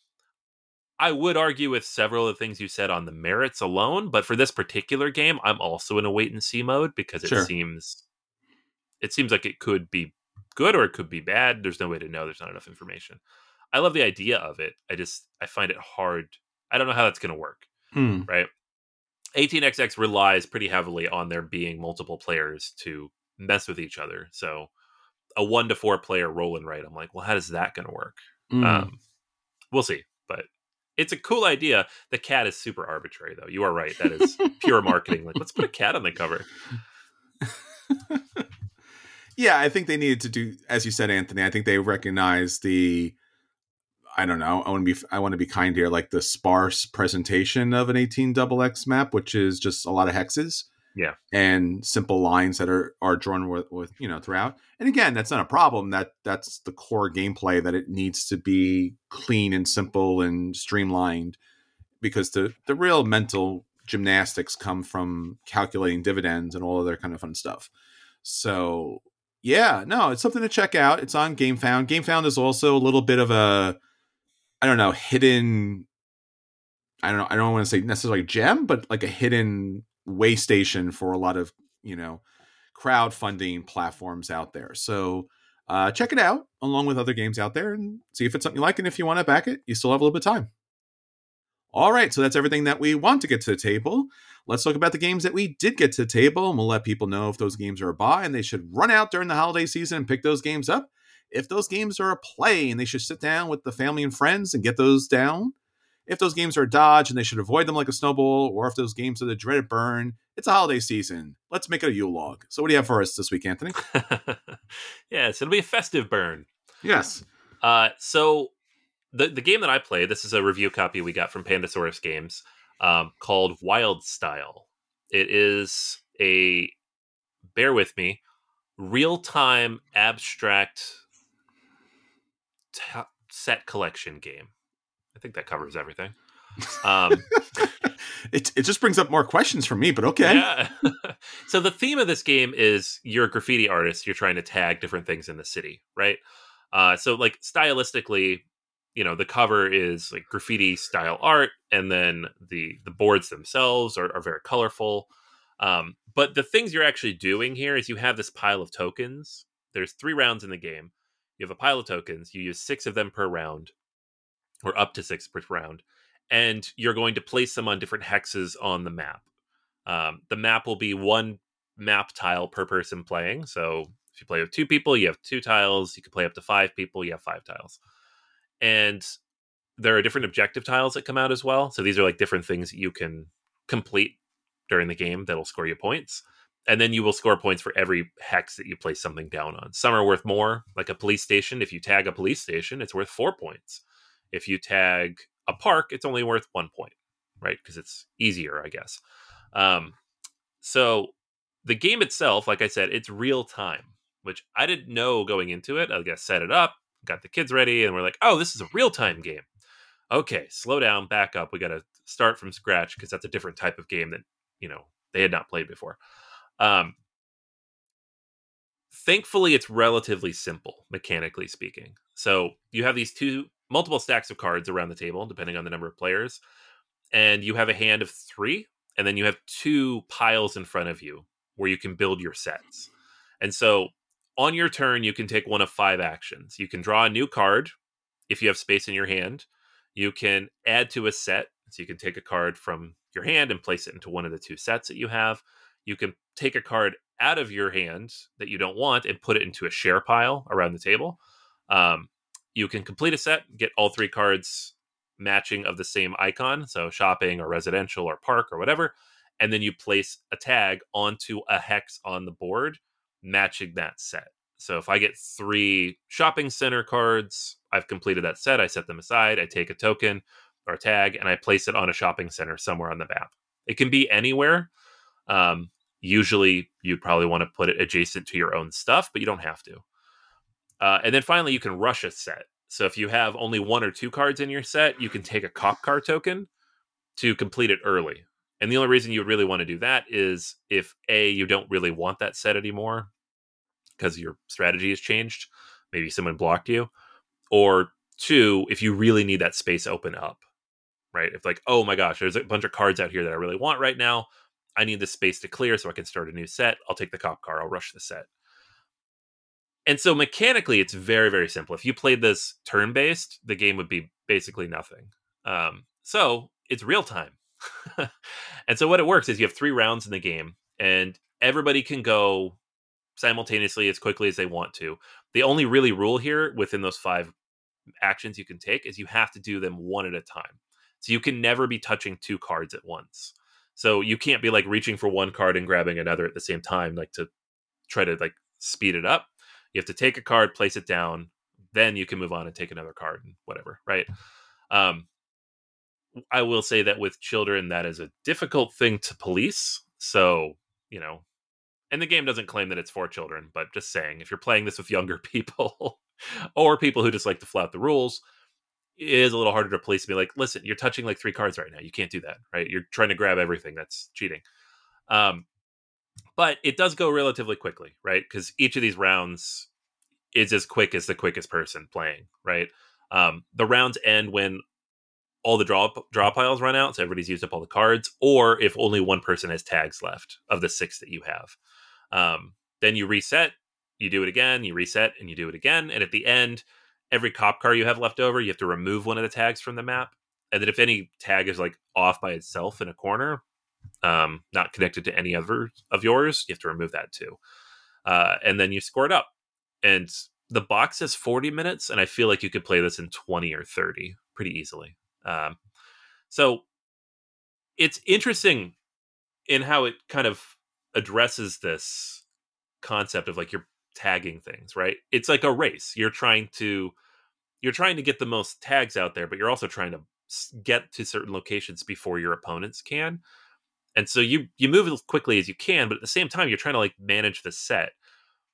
[SPEAKER 7] I would argue with several of the things you said on the merits alone, but for this particular game, I'm also in a wait and see mode because it sure. seems it seems like it could be good or it could be bad. There's no way to know. There's not enough information. I love the idea of it. I just I find it hard. I don't know how that's going to work. Hmm. Right? eighteen X X relies pretty heavily on there being multiple players to mess with each other. So a one to four player roll and write, I'm like, well, how is that going to work? Mm. Um, we'll see. But it's a cool idea. The cat is super arbitrary, though. You are right. That is pure marketing. Like, let's put a cat on the cover.
[SPEAKER 6] Yeah, I think they needed to do, as you said, Anthony. I think they recognize the, I don't know. I want to be, I want to be kind here. Like the sparse presentation of an eighteen X X map, which is just a lot of hexes.
[SPEAKER 7] Yeah,
[SPEAKER 6] and simple lines that are are drawn with, with you know throughout. And again, that's not a problem. That that's the core gameplay, that it needs to be clean and simple and streamlined, because the the real mental gymnastics come from calculating dividends and all of that kind of fun stuff. So yeah, no, it's something to check out. It's on GameFound. GameFound is also a little bit of a, I don't know, hidden. I don't know. I don't want to say necessarily gem, but like a hidden way station for a lot of, you know, crowdfunding platforms out there. So uh, check it out along with other games out there and see if it's something you like. And if you want to back it, you still have a little bit of time. All right. So that's everything that we want to get to the table. Let's talk about the games that we did get to the table, and we'll let people know if those games are a buy and they should run out during the holiday season and pick those games up. If those games are a play and they should sit down with the family and friends and get those down. If those games are a dodge and they should avoid them like a snowball, or if those games are the dreaded burn. It's a holiday season. Let's make it a Yule log. So what do you have for us this week, Anthony?
[SPEAKER 7] Yes, it'll be a festive burn.
[SPEAKER 6] Yes.
[SPEAKER 7] Uh, so the the game that I played, this is a review copy we got from Pandasaurus Games, um, called Wild Style. It is a, bear with me, real-time abstract t- set collection game. I think that covers everything. Um,
[SPEAKER 6] it it just brings up more questions for me, but okay.
[SPEAKER 7] Yeah. So the theme of this game is you're a graffiti artist. You're trying to tag different things in the city, right? Uh, so like stylistically, you know, the cover is like graffiti style art, and then the the boards themselves are, are very colorful. Um, but the things you're actually doing here is you have this pile of tokens. There's three rounds in the game. You have a pile of tokens. You use six of them per round, or up to six per round. And you're going to place them on different hexes on the map. Um, the map will be one map tile per person playing. So if you play with two people, you have two tiles. You can play up to five people, you have five tiles. And there are different objective tiles that come out as well. So these are like different things that you can complete during the game that'll score you points. And then you will score points for every hex that you place something down on. Some are worth more, like a police station. If you tag a police station, it's worth four points. If you tag a park, it's only worth one point, right? Because it's easier, I guess. Um, so the game itself, like I said, it's real time, which I didn't know going into it. I guess set it up, got the kids ready, and we're like, oh, this is a real time game. Okay, slow down, back up. We got to start from scratch because that's a different type of game that, you know, they had not played before. Um, thankfully, it's relatively simple, mechanically speaking. So you have these two multiple stacks of cards around the table, depending on the number of players. And you have a hand of three, and then you have two piles in front of you where you can build your sets. And so on your turn, you can take one of five actions. You can draw a new card if you have space in your hand. You can add to a set. So you can take a card from your hand and place it into one of the two sets that you have. You can take a card out of your hand that you don't want and put it into a share pile around the table. Um, You can complete a set, get all three cards matching of the same icon, so shopping or residential or park or whatever, and then you place a tag onto a hex on the board matching that set. So if I get three shopping center cards, I've completed that set, I set them aside, I take a token or a tag, and I place it on a shopping center somewhere on the map. It can be anywhere. Um, usually, you'd probably want to put it adjacent to your own stuff, but you don't have to. Uh, and then finally, you can rush a set. So if you have only one or two cards in your set, you can take a cop car token to complete it early. And the only reason you would really want to do that is if A, you don't really want that set anymore because your strategy has changed. Maybe someone blocked you. Or two, if you really need that space open up, right? If like, oh my gosh, there's a bunch of cards out here that I really want right now. I need this space to clear so I can start a new set. I'll take the cop car. I'll rush the set. And so mechanically, it's very, very simple. If you played this turn-based, the game would be basically nothing. Um, so it's real time. And so what it works is you have three rounds in the game, and everybody can go simultaneously as quickly as they want to. The only really rule here within those five actions you can take is you have to do them one at a time. So you can never be touching two cards at once. So you can't be like reaching for one card and grabbing another at the same time, like to try to like speed it up. You have to take a card, place it down, then you can move on and take another card and whatever, right? Um, I will say that with children, that is a difficult thing to police. So, you know, and the game doesn't claim that it's for children, but just saying, if you're playing this with younger people or people who just like to flout the rules, it is a little harder to police and be like, listen, you're touching like three cards right now. You can't do that, right? You're trying to grab everything. That's cheating. Um, But it does go relatively quickly, right? Because each of these rounds is as quick as the quickest person playing, right? Um, the rounds end when all the draw draw piles run out, so everybody's used up all the cards, or if only one person has tags left of the six that you have. Um, then you reset, you do it again, you reset, and you do it again. And at the end, every cop car you have left over, you have to remove one of the tags from the map. And then if any tag is like off by itself in a corner, um, not connected to any other of yours, you have to remove that too. Uh, and then you score it up. And the box says forty minutes, and I feel like you could play this in twenty or thirty pretty easily. Um, so it's interesting in how it kind of addresses this concept of like you're tagging things, right? It's like a race. You're trying to you're trying to get the most tags out there, but you're also trying to get to certain locations before your opponents can. And so you you move as quickly as you can, but at the same time, you're trying to like manage the set.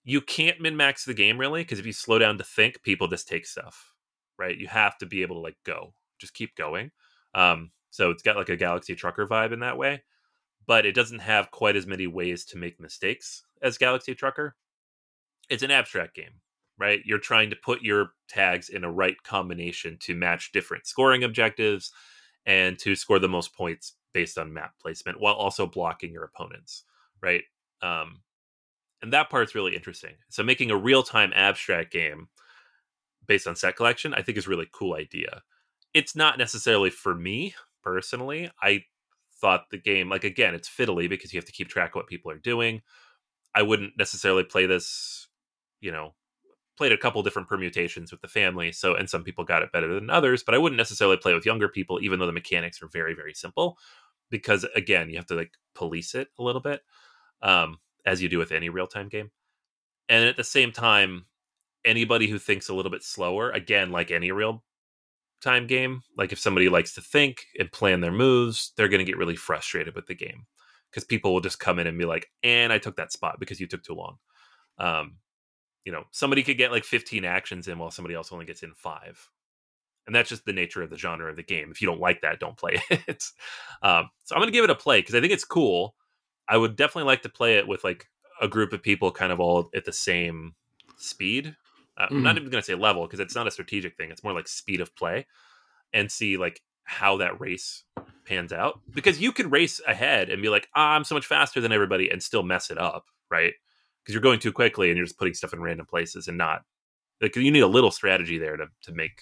[SPEAKER 7] you can't min-max the game really, because if you slow down to think, people just take stuff, right? You have to be able to like go, just keep going. Um, so it's got like a Galaxy Trucker vibe in that way, but it doesn't have quite as many ways to make mistakes as Galaxy Trucker. It's an abstract game, right? You're trying to put your tags in a right combination to match different scoring objectives and to score the most points based on map placement while also blocking your opponents, right? Um, and that part's really interesting. So making a real-time abstract game based on set collection, I think is a really cool idea. It's not necessarily for me personally. I thought the game, like, again, it's fiddly because you have to keep track of what people are doing. I wouldn't necessarily play this, you know, played a couple different permutations with the family. So, and some people got it better than others, but I wouldn't necessarily play with younger people, even though the mechanics are very, very simple, because again, you have to like police it a little bit, um, as you do with any real-time game. And at the same time, anybody who thinks a little bit slower, again, like any real-time game, like if somebody likes to think and plan their moves, they're going to get really frustrated with the game because people will just come in and be like, and I took that spot because you took too long. Um, you know, somebody could get like fifteen actions in while somebody else only gets in five. And that's just the nature of the genre of the game. If you don't like that, don't play it. um, so I'm going to give it a play because I think it's cool. I would definitely like to play it with like a group of people kind of all at the same speed. Uh,
[SPEAKER 6] Mm.
[SPEAKER 7] I'm not even going to say level because it's not a strategic thing. It's more like speed of play and see like how that race pans out. Because you could race ahead and be like, ah, I'm so much faster than everybody and still mess it up, right? Because you're going too quickly and you're just putting stuff in random places and not like you need a little strategy there to to make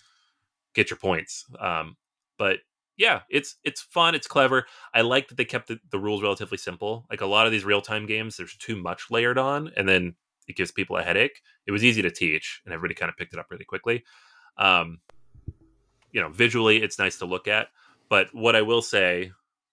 [SPEAKER 7] get your points. Um, but yeah, it's it's fun, it's clever. I like that they kept the, the rules relatively simple. Like a lot of these real time games, there's too much layered on, and then it gives people a headache. It was easy to teach, and everybody kind of picked it up really quickly. Um, you know, visually, it's nice to look at. But what I will say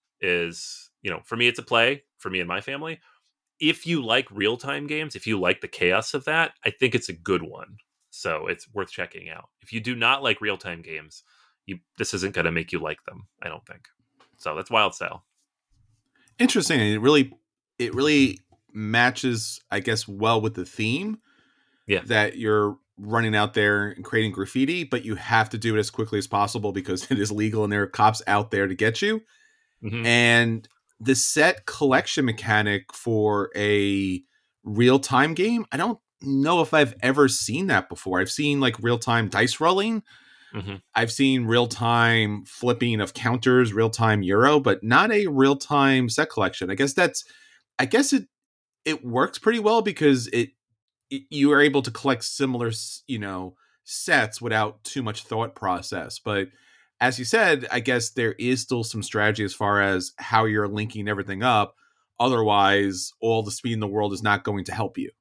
[SPEAKER 7] is, you know, for me, it's a play for me and my family. If you like real-time games, if you like the chaos of that, I think it's a good one. So it's worth checking out. If you do not like real-time games, you, this isn't going to make you like them, I don't think. So that's Wild Style.
[SPEAKER 6] Interesting. It really, it really matches, I guess, well with the theme.
[SPEAKER 7] Yeah.
[SPEAKER 6] That you're running out there and creating graffiti, but you have to do it as quickly as possible because it is legal and there are cops out there to get you.
[SPEAKER 7] Mm-hmm.
[SPEAKER 6] And the set collection mechanic for a real-time game, I don't know if I've ever seen that before. I've seen like real-time dice rolling.
[SPEAKER 7] Mm-hmm.
[SPEAKER 6] I've seen real-time flipping of counters, real-time Euro, but not a real-time set collection. I guess that's, I guess it, it works pretty well because it, it you are able to collect similar, you know, sets without too much thought process. But as you said, I guess there is still some strategy as far as how you're linking everything up. Otherwise, all the speed in the world is not going to help you.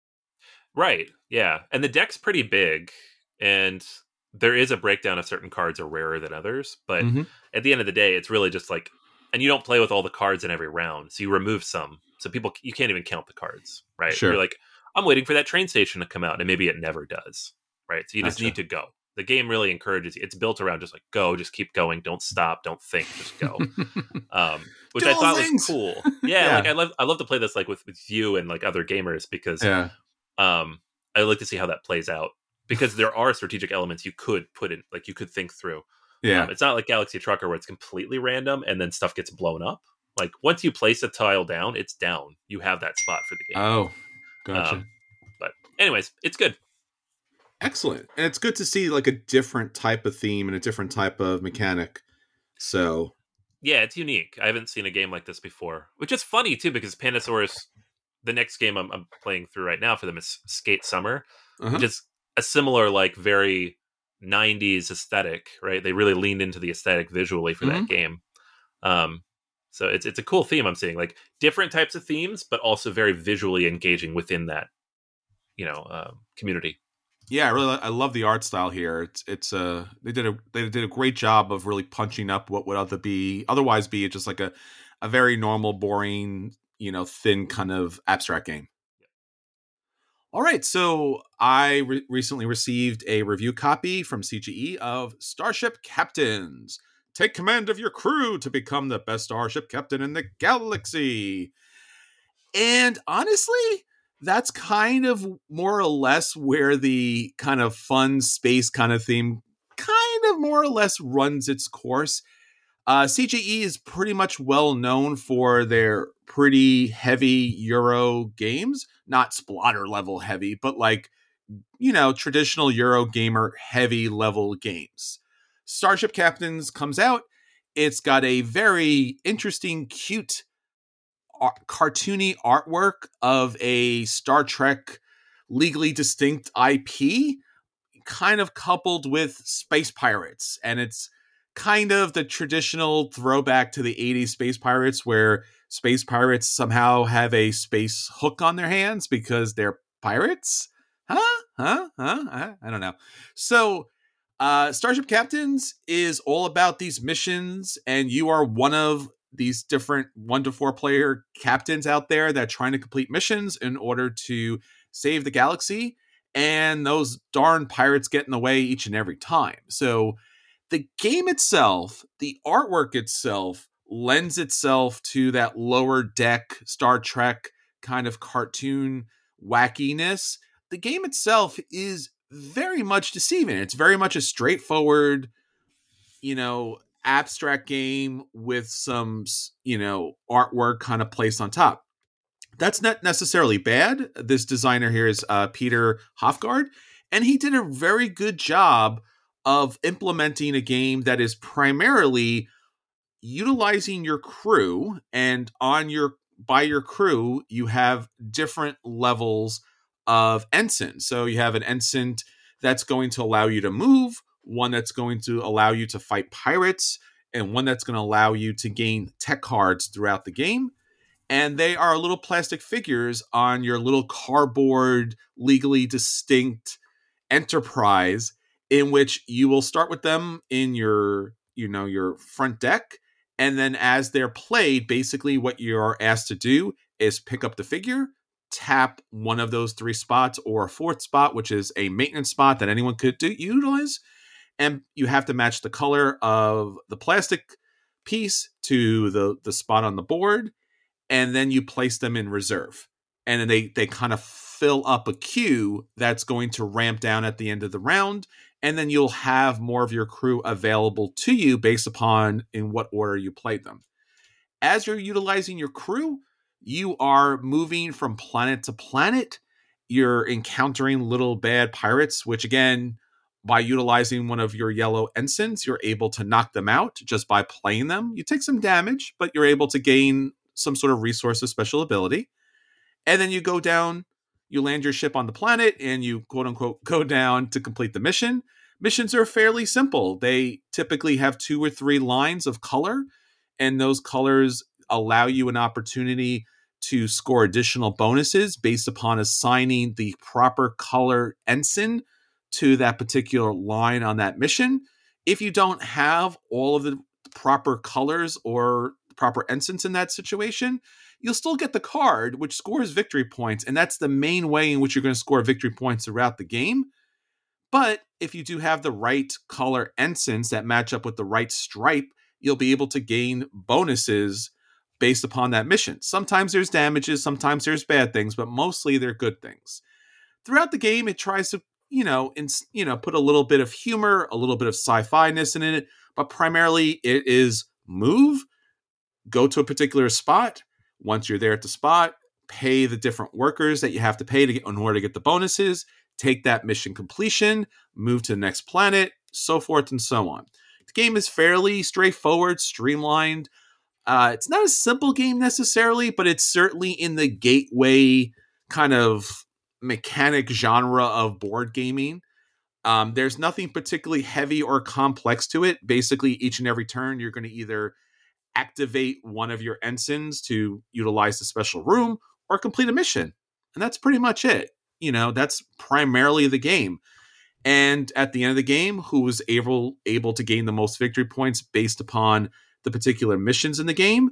[SPEAKER 7] Right. Yeah. And the deck's pretty big, and there is a breakdown of certain cards are rarer than others. But
[SPEAKER 6] Mhm.
[SPEAKER 7] at the end of the day, it's really just like, and you don't play with all the cards in every round. So you remove some. So people, you can't even count the cards, right?
[SPEAKER 6] Sure.
[SPEAKER 7] You're like, I'm waiting for that train station to come out, and maybe it never does, right? So you just
[SPEAKER 6] Gotcha.
[SPEAKER 7] need to go. The game really encourages you. It's built around just like, go, just keep going. Don't stop. Don't think, just go. um, which
[SPEAKER 6] Do
[SPEAKER 7] I
[SPEAKER 6] all
[SPEAKER 7] thought
[SPEAKER 6] things.
[SPEAKER 7] was cool. Yeah,
[SPEAKER 6] Yeah.
[SPEAKER 7] Like I love, I love to play this like with, with you and like other gamers because
[SPEAKER 6] Yeah.
[SPEAKER 7] um, I like to see how that plays out because there are strategic elements you could put in, like you could think through.
[SPEAKER 6] Yeah.
[SPEAKER 7] Um, it's not like Galaxy Trucker where it's completely random and then stuff gets blown up. Like once you place a tile down, it's down. You have that spot for the game.
[SPEAKER 6] Oh, gotcha.
[SPEAKER 7] Um, but anyways, it's good.
[SPEAKER 6] Excellent. And it's good to see like a different type of theme and a different type of mechanic. So,
[SPEAKER 7] Yeah, it's unique. I haven't seen a game like this before, which is funny too because Pandasaurus, the next game I'm, I'm playing through right now for them is Skate Summer,
[SPEAKER 6] uh-huh.
[SPEAKER 7] which is a similar like very nineties aesthetic, right? They really leaned into the aesthetic visually for
[SPEAKER 6] Mhm.
[SPEAKER 7] that game. Um, so it's it's a cool theme I'm seeing, like different types of themes, but also very visually engaging within that, you know, uh, community.
[SPEAKER 6] Yeah, I really I love the art style here. It's it's uh they did a they did a great job of really punching up what would other be otherwise be just like a a very normal, boring, you know, thin kind of abstract game. All right, so I re- recently received a review copy from C G E of Starship Captains. Take command of your crew to become the best starship captain in the galaxy. And honestly, that's kind of more or less where the kind of fun space kind of theme kind of more or less runs its course. Uh, C G E is pretty much well known for their pretty heavy Euro games, not Splotter level heavy, but like, you know, traditional Euro gamer heavy level games. Starship Captains comes out. It's got a very interesting, cute, art- cartoony artwork of a Star Trek legally distinct I P, kind of coupled with space pirates. And it's kind of the traditional throwback to the eighties space pirates, where space pirates somehow have a space hook on their hands because they're pirates. Huh? Huh? Huh? I, I don't know. So, uh, Starship Captains is all about these missions, and you are one of these different one to four player captains out there that are trying to complete missions in order to save the galaxy. And those darn pirates get in the way each and every time. So, the game itself, the artwork itself, lends itself to that lower deck Star Trek kind of cartoon wackiness. The game itself is very much deceiving. It's very much a straightforward, you know, abstract game with some, you know, artwork kind of placed on top. That's not necessarily bad. This designer here is uh, Peter Hofgaard, and he did a very good job of implementing a game that is primarily utilizing your crew, and on your by your crew you have different levels of ensign. So you have an ensign that's going to allow you to move, one that's going to allow you to fight pirates, and one that's going to allow you to gain tech cards throughout the game. And they are little plastic figures on your little cardboard, legally distinct Enterprise, in which you will start with them in your, you know, your front deck. And then as they're played, basically what you're asked to do is pick up the figure, tap one of those three spots or a fourth spot, which is a maintenance spot that anyone could do, utilize. And you have to match the color of the plastic piece to the, the spot on the board. And then you place them in reserve. And then they, they kind of fill up a queue that's going to ramp down at the end of the round. And then you'll have more of your crew available to you based upon in what order you played them. As you're utilizing your crew, you are moving from planet to planet. You're encountering little bad pirates, which again, by utilizing one of your yellow ensigns, you're able to knock them out just by playing them. You take some damage, but you're able to gain some sort of resource or special ability. And then you go down, you land your ship on the planet, and you quote unquote go down to complete the mission. Missions are fairly simple. They typically have two or three lines of color, and those colors allow you an opportunity to score additional bonuses based upon assigning the proper color ensign to that particular line on that mission. If you don't have all of the proper colors or proper ensigns in that situation, you'll still get the card, which scores victory points, and that's the main way in which you're going to score victory points throughout the game. But if you do have the right color ensigns that match up with the right stripe, you'll be able to gain bonuses based upon that mission. Sometimes there's damages, sometimes there's bad things, but mostly they're good things. Throughout the game, it tries to, you know, in, you know, put a little bit of humor, a little bit of sci-fi-ness in it, but primarily it is move, go to a particular spot. Once you're there at the spot, pay the different workers that you have to pay to get in order to get the bonuses, take that mission completion, move to the next planet, so forth and so on. The game is fairly straightforward, streamlined. Uh, it's not a simple game necessarily, but it's certainly in the gateway kind of mechanic genre of board gaming. Um, there's nothing particularly heavy or complex to it. Basically, each and every turn, you're going to either activate one of your ensigns to utilize the special room or complete a mission. And that's pretty much it. You know, that's primarily the game. And at the end of the game, who was able, able to gain the most victory points based upon the particular missions in the game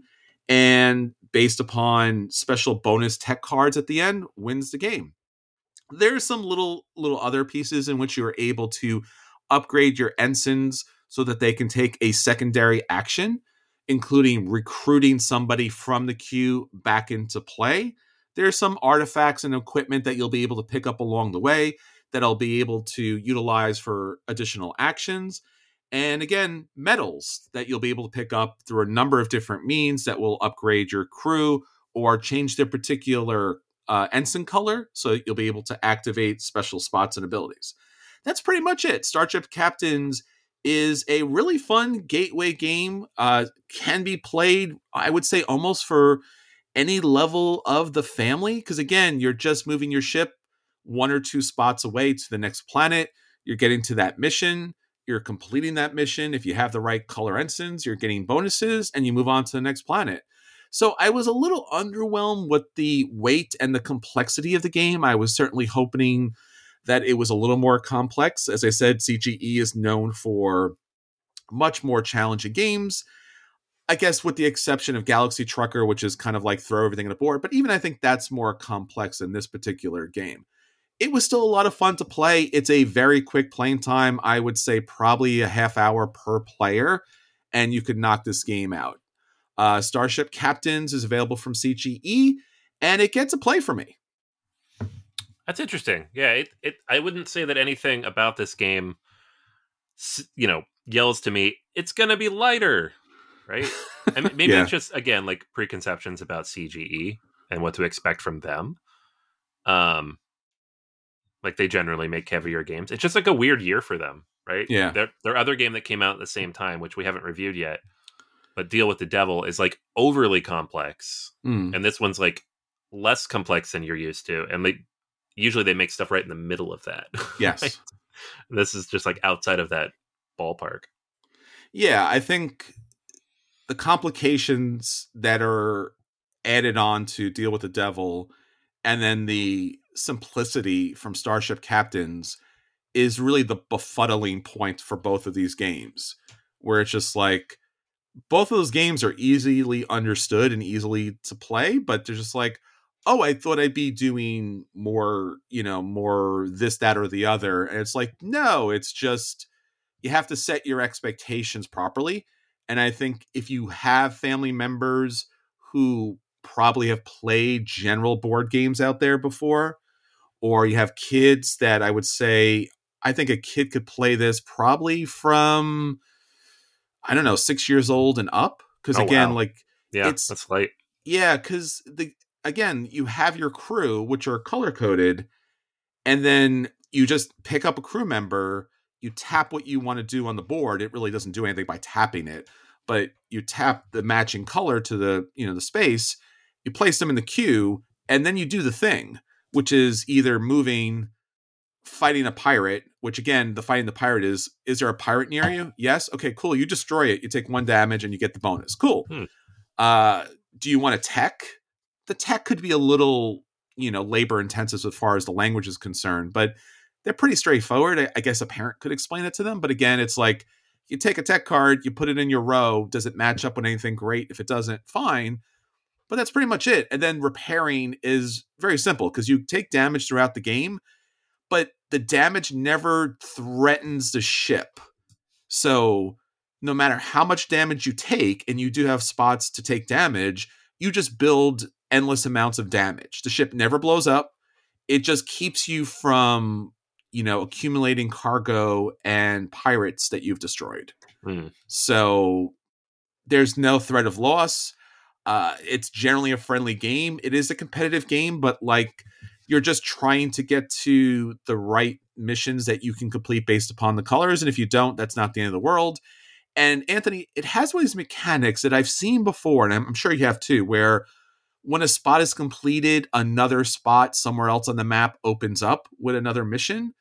[SPEAKER 6] and based upon special bonus tech cards at the end wins the game. There's some little, little other pieces in which you're able to upgrade your ensigns so that they can take a secondary action, including recruiting somebody from the queue back into play. there's some artifacts and equipment that you'll be able to pick up along the way that I'll be able to utilize for additional actions. And again, medals that you'll be able to pick up through a number of different means that will upgrade your crew or change their particular uh, ensign color, so you'll be able to activate special spots and abilities. That's pretty much it. Starship Captains is a really fun gateway game. Uh, can be played, I would say, almost for any level of the family, because again, you're just moving your ship one or two spots away to the next planet. You're getting to that mission. You're completing that mission. If you have the right color ensigns, you're getting bonuses, and you move on to the next planet. So I was a little underwhelmed with the weight and the complexity of the game. I was certainly hoping that it was a little more complex. As I said, C G E is known for much more challenging games, I guess with the exception of Galaxy Trucker, which is kind of like throw everything at a board. But even I think that's more complex in this particular game. It was still a lot of fun to play. It's a very quick playing time. I would say probably a half hour per player, and you could knock this game out. Uh, Starship Captains is available from C G E, and it gets a play for me.
[SPEAKER 7] That's interesting. Yeah, it, it. I wouldn't say that anything about this game, you know, yells to me, it's going to be lighter, right? I mean, maybe
[SPEAKER 6] yeah.
[SPEAKER 7] it's just, again, like preconceptions about C G E and what to expect from them. Um, like they generally make heavier games. It's just like a weird year for them, right?
[SPEAKER 6] Yeah.
[SPEAKER 7] Their, their other game that came out at the same time, which we haven't reviewed yet, but Deal with the Devil, is like overly complex.
[SPEAKER 6] Mm.
[SPEAKER 7] And this one's like less complex than you're used to. And they usually they make stuff right in the middle of that.
[SPEAKER 6] Yes.
[SPEAKER 7] Right? This is just like outside of that ballpark.
[SPEAKER 6] Yeah, I think the complications that are added on to Deal with the Devil, and then the simplicity from Starship Captains, is really the befuddling point for both of these games, where it's just like both of those games are easily understood and easily to play, but they're just like, oh, I thought I'd be doing more, you know, more this, that, or the other. And it's like, no, it's just, you have to set your expectations properly. And I think if you have family members who probably have played general board games out there before, or you have kids that I would say, I think a kid could play this probably from, I don't know, six years old and up. Because
[SPEAKER 7] oh,
[SPEAKER 6] again,
[SPEAKER 7] wow.
[SPEAKER 6] like,
[SPEAKER 7] yeah,
[SPEAKER 6] it's,
[SPEAKER 7] that's light.
[SPEAKER 6] Yeah, because the again, you have your crew, which are color coded, and then you just pick up a crew member. You tap what you want to do on the board. It really doesn't do anything by tapping it, but you tap the matching color to the, you know, the space. You place them in the queue, and then you do the thing, which is either moving, fighting a pirate. Which again, the fighting the pirate is: is there a pirate near you? Yes. Okay, cool. You destroy it. You take one damage, and you get the bonus. Cool.
[SPEAKER 7] Hmm.
[SPEAKER 6] Uh, do you want a tech? The tech could be a little, you know, labor intensive as far as the language is concerned, but they're pretty straightforward. I, I guess a parent could explain it to them. But again, it's like you take a tech card, you put it in your row. Does it match up with anything? Great. If it doesn't, fine. But that's pretty much it. And then repairing is very simple because you take damage throughout the game, but the damage never threatens the ship. So no matter how much damage you take, and you do have spots to take damage, you just build endless amounts of damage. The ship never blows up. It just keeps you from, you know, accumulating cargo and pirates that you've destroyed.
[SPEAKER 7] Mm.
[SPEAKER 6] So there's no threat of loss. Uh, it's generally a friendly game. It is a competitive game, but like you're just trying to get to the right missions that you can complete based upon the colors. And if you don't, that's not the end of the world. And Anthony, it has one of these mechanics that I've seen before, and I'm sure you have too, where when a spot is completed, another spot somewhere else on the map opens up with another mission.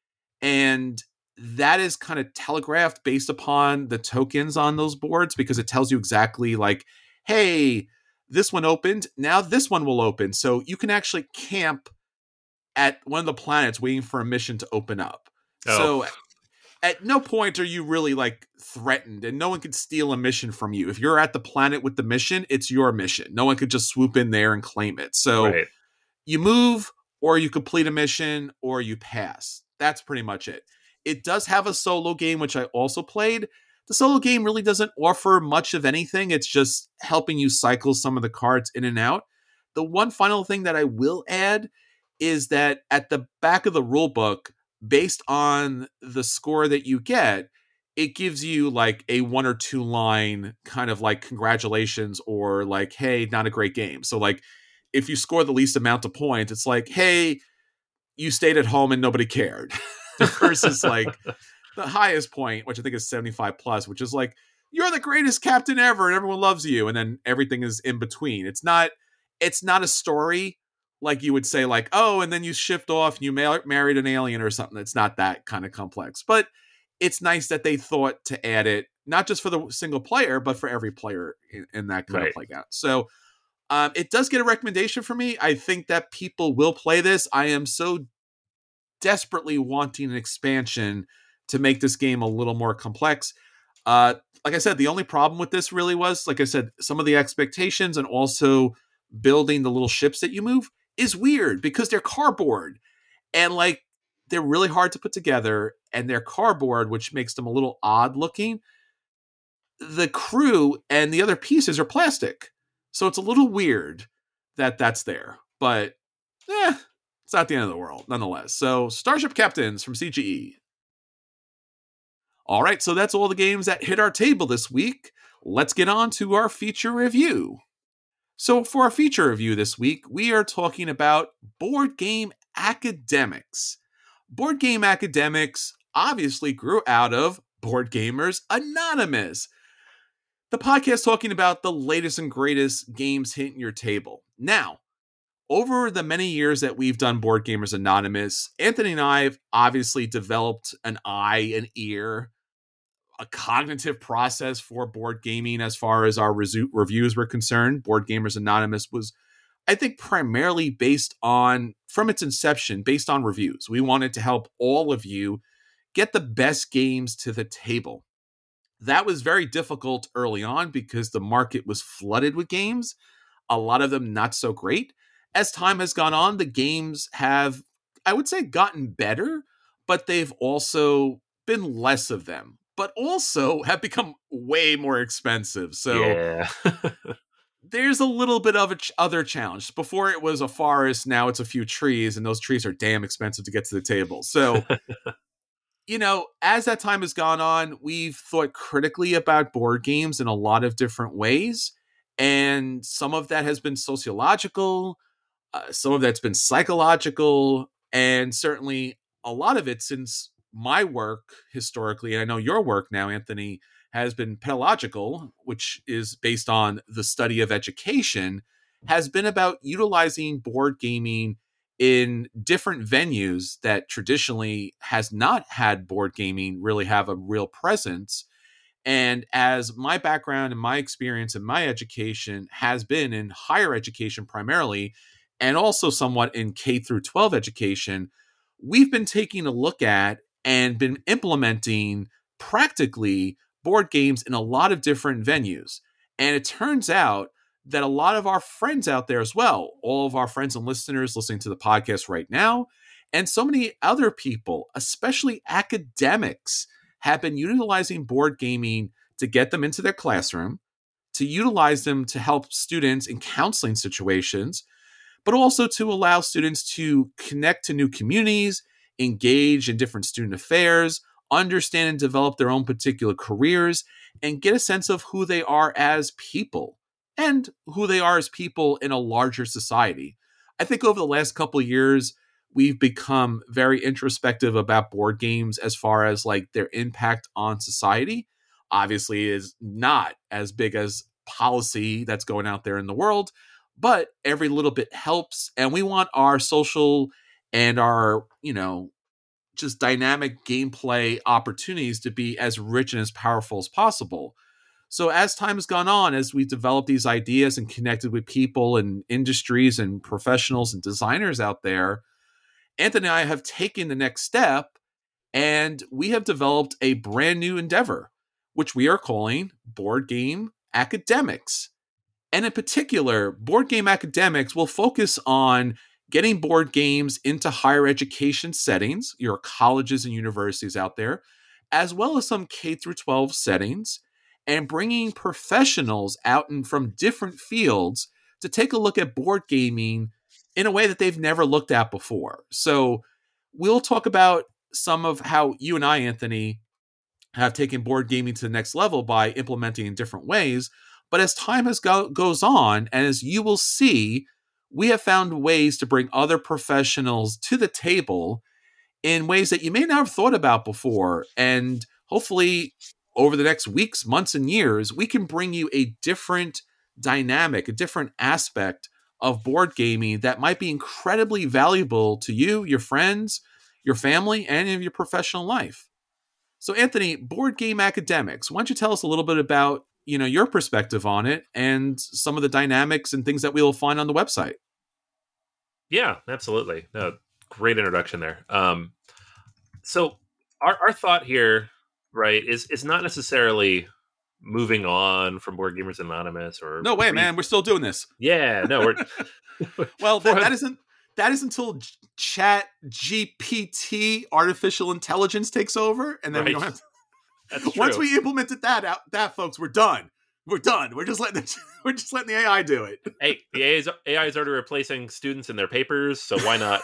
[SPEAKER 6] And that is kind of telegraphed based upon the tokens on those boards, because it tells you exactly like, hey, this one opened, now this one will open. So you can actually camp at one of the planets waiting for a mission to open up.
[SPEAKER 7] Oh.
[SPEAKER 6] So at no point are you really like threatened, and no one can steal a mission from you. If you're at the planet with the mission, it's your mission. No one could just swoop in there and claim it. So
[SPEAKER 7] Right.
[SPEAKER 6] you move, or you complete a mission, or you pass. That's pretty much it. It does have a solo game, which I also played. The solo game really doesn't offer much of anything. It's just helping you cycle some of the cards in and out. The one final thing that I will add is that at the back of the rule book, based on the score that you get, it gives you like a one or two line kind of like congratulations or like, hey, not a great game. So like if you score the least amount of points, it's like, hey, you stayed at home and nobody cared. Versus like the highest point, which I think is seventy-five plus, which is like, you're the greatest captain ever and everyone loves you. And then everything is in between. It's not, it's not a story like you would say like, oh, and then you shift off and you ma- married an alien or something. It's not that kind of complex, but it's nice that they thought to add it, not just for the single player, but for every player in, in that kind
[SPEAKER 7] Right.
[SPEAKER 6] of playground. So um, it does get a recommendation for me. I think that people will play this. I am so desperately wanting an expansion to make this game a little more complex. Uh, like I said, the only problem with this really was, like I said, some of the expectations and also building the little ships that you move is weird because they're cardboard and like they're really hard to put together and they're cardboard, which makes them a little odd looking. The crew and the other pieces are plastic. So it's a little weird that that's there, but eh, it's not the end of the world nonetheless. So Starship Captains from C G E. All right, so that's all the games that hit our table this week. Let's get on to our feature review. So for our feature review this week, we are talking about Board Game Academics. Board Game Academics obviously grew out of Board Gamers Anonymous, the podcast talking about the latest and greatest games hitting your table. Now, over the many years that we've done Board Gamers Anonymous, Anthony and I have obviously developed an eye, an ear, a cognitive process for board gaming as far as our resu- reviews were concerned. Board Gamers Anonymous was, I think, primarily based on, from its inception, based on reviews. We wanted to help all of you get the best games to the table. That was very difficult early on because the market was flooded with games, a lot of them not so great. As time has gone on, the games have, I would say, gotten better, but they've also been less of them, but also have become way more expensive. So
[SPEAKER 7] Yeah.
[SPEAKER 6] there's a little bit of a ch- other challenge. Before it was a forest, now it's a few trees, and those trees are damn expensive to get to the table. So, you know, as that time has gone on, we've thought critically about board games in a lot of different ways. And some of that has been sociological, uh, some of that's been psychological, and certainly a lot of it, since my work historically, and I know your work now, Anthony, has been pedagogical, which is based on the study of education, has been about utilizing board gaming in different venues that traditionally has not had board gaming really have a real presence. And as my background and my experience and my education has been in higher education primarily, and also somewhat in K through twelve education, we've been taking a look at and been implementing practically board games in a lot of different venues. And it turns out that a lot of our friends out there as well, all of our friends and listeners listening to the podcast right now, and so many other people, especially academics, have been utilizing board gaming to get them into their classroom, to utilize them to help students in counseling situations, but also to allow students to connect to new communities, engage in different student affairs, understand and develop their own particular careers, and get a sense of who they are as people and who they are as people in a larger society. I think over the last couple of years, we've become very introspective about board games as far as like their impact on society. Obviously, it is not as big as policy that's going out there in the world, but every little bit helps. And we want our social and our, you know, just dynamic gameplay opportunities to be as rich and as powerful as possible. So as time has gone on, as we developed these ideas and connected with people and industries and professionals and designers out there, Anthony and I have taken the next step, and we have developed a brand new endeavor, which we are calling Board Game Academics. And in particular, Board Game Academics will focus on getting board games into higher education settings, your colleges and universities out there, as well as some K through twelve settings, and bringing professionals out in, from different fields to take a look at board gaming in a way that they've never looked at before. So we'll talk about some of how you and I, Anthony, have taken board gaming to the next level by implementing in different ways. But as time has go- goes on, and as you will see, we have found ways to bring other professionals to the table in ways that you may not have thought about before. And hopefully over the next weeks, months, and years, we can bring you a different dynamic, a different aspect of board gaming that might be incredibly valuable to you, your friends, your family, and in your professional life. So Anthony, Board Game Academics, why don't you tell us a little bit about, you know, your perspective on it and some of the dynamics and things that we will find on the website?
[SPEAKER 7] Yeah, absolutely. No, great introduction there. Um, so our, our thought here, right, is is not necessarily moving on from Board Gamers Anonymous or
[SPEAKER 6] no way,
[SPEAKER 7] re-
[SPEAKER 6] man, we're still doing this.
[SPEAKER 7] Yeah, no, we're
[SPEAKER 6] well, that, that isn't that is until Chat G P T, artificial intelligence, takes over, and then right. we don't have. To...
[SPEAKER 7] That's true.
[SPEAKER 6] Once we implemented that out, that folks, we're done. We're done. We're just letting the, we're just letting the A I do it.
[SPEAKER 7] Hey, the A I is already replacing students in their papers, so why not?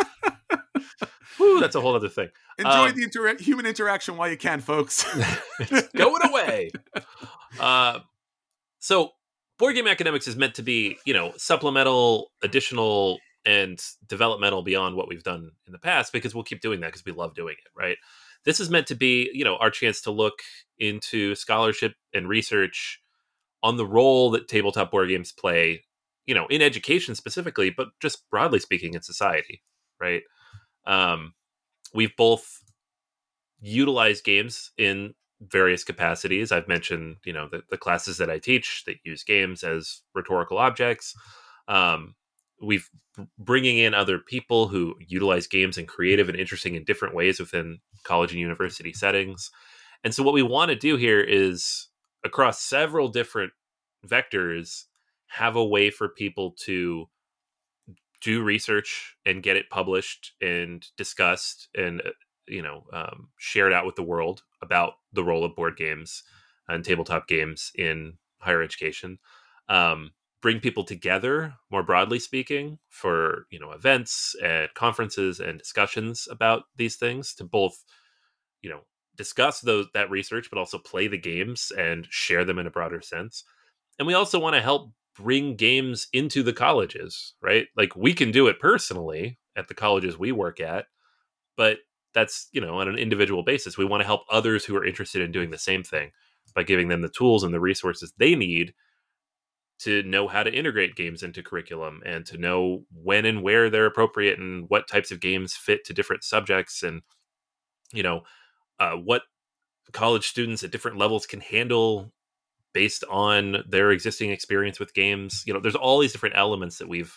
[SPEAKER 7] Woo, that's a whole other thing.
[SPEAKER 6] Enjoy um, the inter- human interaction while you can, folks.
[SPEAKER 7] It's going away. Uh, so, Board Game Academics is meant to be, you know, supplemental, additional, and developmental beyond what we've done in the past, because we'll keep doing that because we love doing it, right? This is meant to be, you know, our chance to look into scholarship and research on the role that tabletop board games play, you know, in education specifically, but just broadly speaking in society, right? Um, we've both utilized games in various capacities. I've mentioned, you know, the, the classes that I teach that use games as rhetorical objects. Um, we've bringing in other people who utilize games in creative and interesting and different ways within college and university settings. And so what we want to do here is, across several different vectors, have a way for people to do research and get it published and discussed and, you know, um, shared out with the world about the role of board games and tabletop games in higher education. Um, bring people together, more broadly speaking, for, you know, events and conferences and discussions about these things, to both, you know, discuss those that research, but also play the games and share them in a broader sense. And we also want to help bring games into the colleges, right? Like, we can do it personally at the colleges we work at, but that's, you know, on an individual basis. We want to help others who are interested in doing the same thing by giving them the tools and the resources they need to know how to integrate games into curriculum and to know when and where they're appropriate and what types of games fit to different subjects, and, you know, uh, what college students at different levels can handle based on their existing experience with games. You know, there's all these different elements that we've,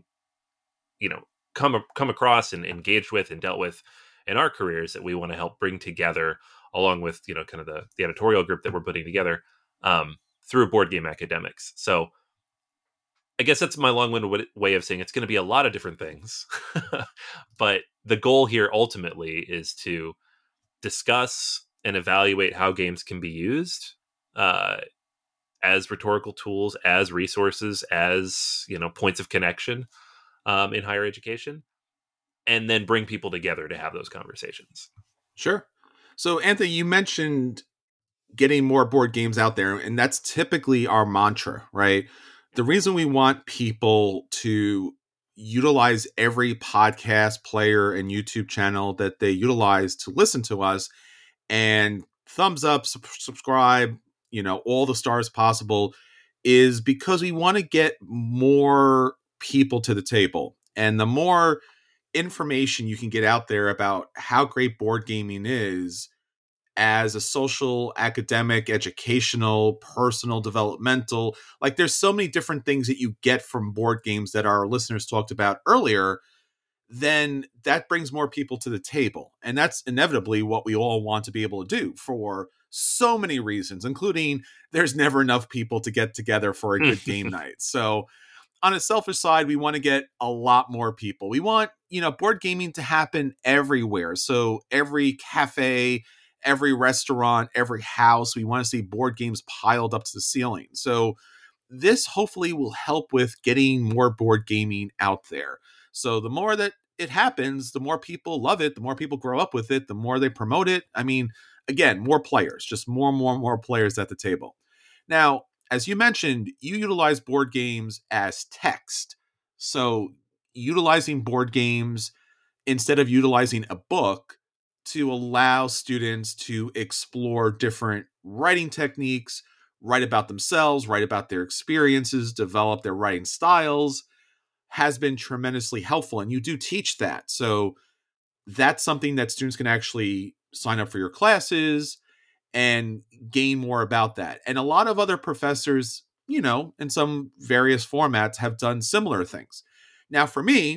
[SPEAKER 7] you know, come come across and engaged with and dealt with in our careers that we want to help bring together, along with, you know, kind of the, the editorial group that we're putting together um, through Board Game Academics. So I guess that's my long-winded way of saying it's going to be a lot of different things. But the goal here ultimately is to discuss and evaluate how games can be used uh, as rhetorical tools, as resources, as, you know, points of connection um, in higher education, and then bring people together to have those conversations.
[SPEAKER 6] Sure. So, Anthony, you mentioned getting more board games out there, and that's typically our mantra, right? The reason we want people to utilize every podcast player and YouTube channel that they utilize to listen to us, and thumbs up, sub- subscribe, you know, all the stars possible, is because we want to get more people to the table. And the more information you can get out there about how great board gaming is as a social, academic, educational, personal, developmental, like, there's so many different things that you get from board games that our listeners talked about earlier, then that brings more people to the table. And that's inevitably what we all want to be able to do for so many reasons, including there's never enough people to get together for a good game night. So on a selfish side, we want to get a lot more people. We want, you know, board gaming to happen everywhere. So every cafe, every restaurant, every house, we want to see board games piled up to the ceiling. So this hopefully will help with getting more board gaming out there. So the more that it happens, the more people love it, the more people grow up with it, the more they promote it. I mean, again, more players, just more and more and more players at the table. Now, as you mentioned, you utilize board games as text. So utilizing board games instead of utilizing a book to allow students to explore different writing techniques, write about themselves, write about their experiences, develop their writing styles, has been tremendously helpful. And you do teach that. So that's something that students can actually sign up for your classes and gain more about that. And a lot of other professors, you know, in some various formats have done similar things. Now, for me,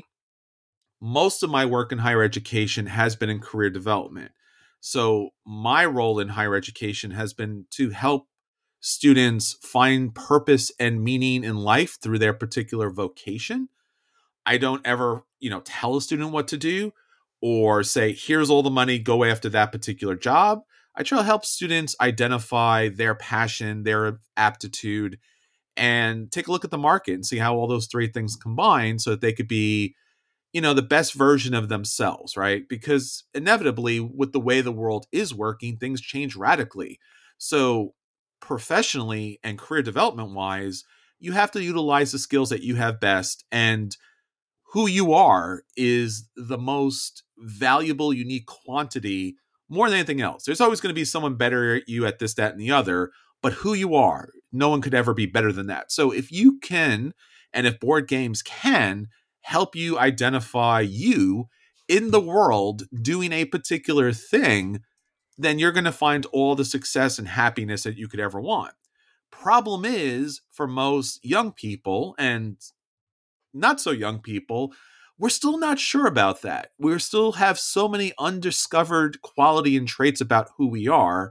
[SPEAKER 6] most of my work in higher education has been in career development. So my role in higher education has been to help students find purpose and meaning in life through their particular vocation. I don't ever, you know, tell a student what to do or say, here's all the money, go after that particular job. I try to help students identify their passion, their aptitude, and take a look at the market and see how all those three things combine so that they could be, you know, the best version of themselves, right? Because inevitably, with the way the world is working, things change radically. So professionally and career development wise, you have to utilize the skills that you have best, and who you are is the most valuable, unique quantity more than anything else. There's always going to be someone better at you at this, that, and the other, but who you are, no one could ever be better than that. So if you can, and if board games can, help you identify you in the world doing a particular thing, then you're going to find all the success and happiness that you could ever want. Problem is, for most young people and not so young people, we're still not sure about that. We still have so many undiscovered quality and traits about who we are.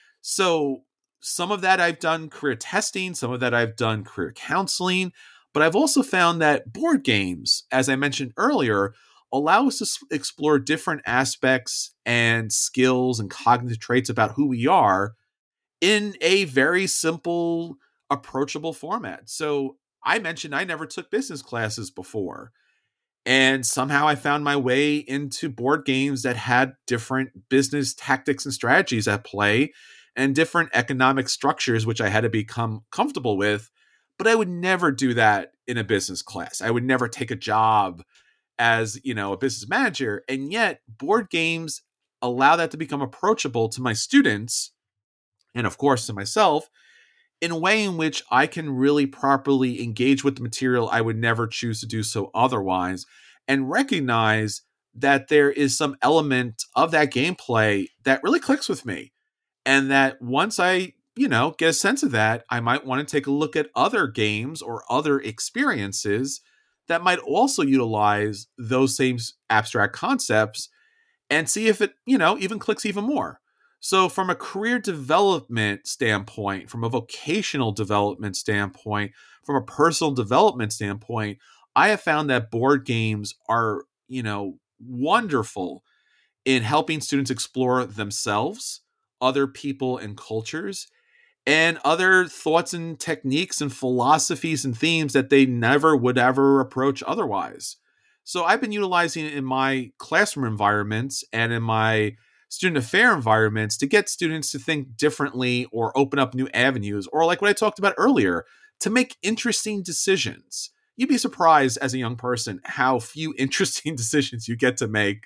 [SPEAKER 6] So some of that I've done career testing, some of that I've done career counseling, but I've also found that board games, as I mentioned earlier, allow us to explore different aspects and skills and cognitive traits about who we are in a very simple, approachable format. So I mentioned I never took business classes before. And somehow I found my way into board games that had different business tactics and strategies at play and different economic structures, which I had to become comfortable with. But I would never do that in a business class. I would never take a job as, you know, a business manager. And yet board games allow that to become approachable to my students and, of course, to myself in a way in which I can really properly engage with the material I would never choose to do so otherwise, and recognize that there is some element of that gameplay that really clicks with me. And that once I, you know, get a sense of that, I might want to take a look at other games or other experiences that might also utilize those same abstract concepts and see if it, you know, even clicks even more. So from a career development standpoint, from a vocational development standpoint, from a personal development standpoint, I have found that board games are, you know, wonderful in helping students explore themselves, other people and cultures, and other thoughts and techniques and philosophies and themes that they never would ever approach otherwise. So I've been utilizing it in my classroom environments and in my student affair environments to get students to think differently or open up new avenues, or like what I talked about earlier, to make interesting decisions. You'd be surprised as a young person how few interesting decisions you get to make.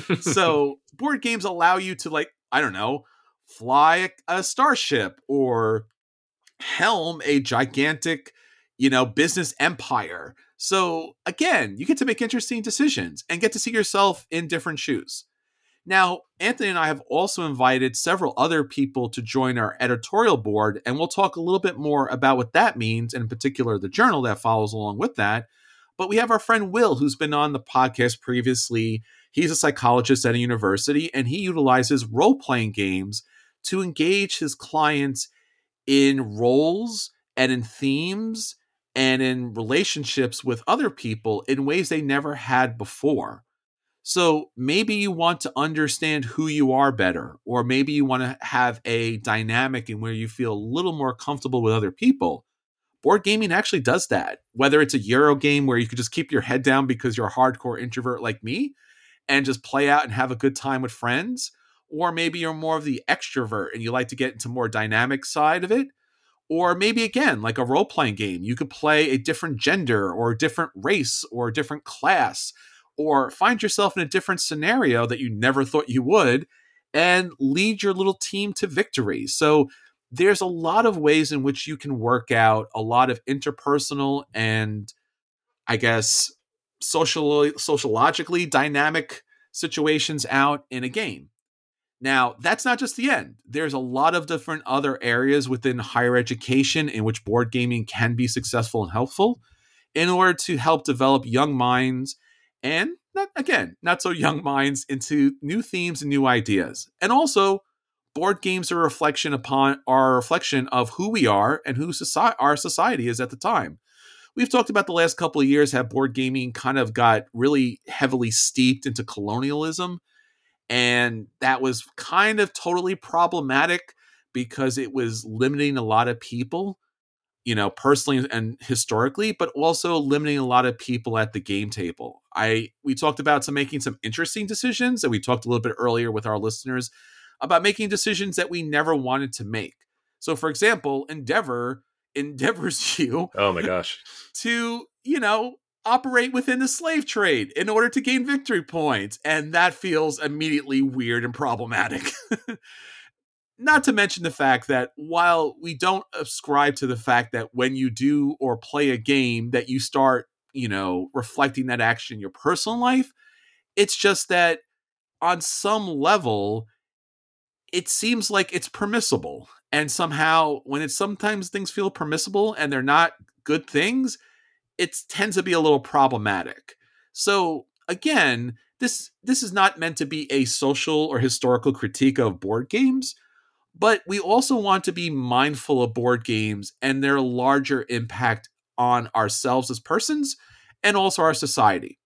[SPEAKER 6] So board games allow you to, like, I don't know, fly a starship or helm a gigantic, you know, business empire. So again, you get to make interesting decisions and get to see yourself in different shoes. Now, Anthony and I have also invited several other people to join our editorial board, and we'll talk a little bit more about what that means, and in particular, the journal that follows along with that. But we have our friend Will, who's been on the podcast previously. He's a psychologist at a university, and he utilizes role-playing games to engage his clients in roles and in themes and in relationships with other people in ways they never had before. So maybe you want to understand who you are better, or maybe you want to have a dynamic in where you feel a little more comfortable with other people. board gaming actually does that. Whether it's a Euro game where you could just keep your head down because you're a hardcore introvert like me and just play out and have a good time with friends, or maybe you're more of the extrovert and you like to get into more dynamic side of it, or maybe again, like a role-playing game, you could play a different gender or a different race or a different class, or find yourself in a different scenario that you never thought you would and lead your little team to victory. So there's a lot of ways in which you can work out a lot of interpersonal and, I guess, social, sociologically dynamic situations out in a game. Now, that's not just the end. There's a lot of different other areas within higher education in which board gaming can be successful and helpful in order to help develop young minds and, not again, not so young minds into new themes and new ideas. And also, board games are a reflection upon our reflection of who we are and who society, our society is at the time. We've talked about the last couple of years how board gaming kind of got really heavily steeped into colonialism. And that was kind of totally problematic because it was limiting a lot of people, you know, personally and historically, but also limiting a lot of people at the game table. I we talked about some making some interesting decisions, and we talked a little bit earlier with our listeners about making decisions that we never wanted to make. So, for example, Endeavor endeavors you
[SPEAKER 7] Oh my gosh.
[SPEAKER 6] to, you know, operate within the slave trade in order to gain victory points. And that feels immediately weird and problematic. Not to mention the fact that while we don't ascribe to the fact that when you do or play a game that you start, you know, reflecting that action in your personal life, it's just that on some level, it seems like it's permissible. And somehow when it's sometimes things feel permissible and they're not good things, it tends to be a little problematic. So again, this this is not meant to be a social or historical critique of board games, but we also want to be mindful of board games and their larger impact on ourselves as persons and also our society.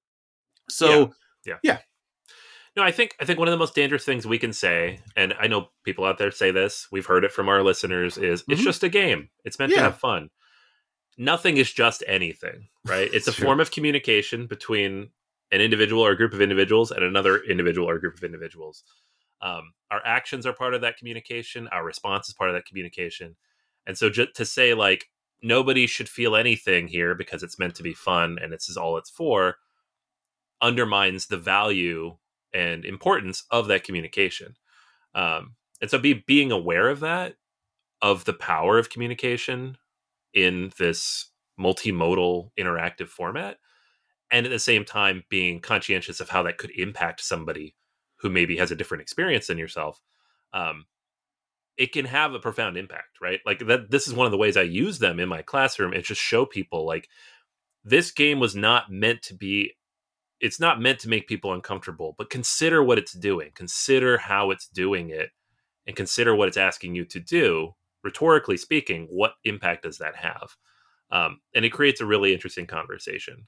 [SPEAKER 6] So
[SPEAKER 7] yeah.
[SPEAKER 6] yeah.
[SPEAKER 7] No, I think I think one of the most dangerous things we can say, and I know people out there say this, we've heard it from our listeners, is mm-hmm. it's just a game. It's meant yeah. to have fun. Nothing is just anything, right? It's a
[SPEAKER 6] True.
[SPEAKER 7] form of communication between an individual or a group of individuals and another individual or a group of individuals. Um, our actions are part of that communication. Our response is part of that communication. And so just to say like, nobody should feel anything here because it's meant to be fun and this is all it's for, undermines the value and importance of that communication. Um, and so be being aware of that, of the power of communication in this multimodal interactive format, and at the same time being conscientious of how that could impact somebody who maybe has a different experience than yourself. Um, it can have a profound impact, right? Like that, this is one of the ways I use them in my classroom and just show people like this game was not meant to be, it's not meant to make people uncomfortable, but consider what it's doing, consider how it's doing it, and consider what it's asking you to do. Rhetorically speaking, what impact does that have? Um, and it creates a really interesting conversation.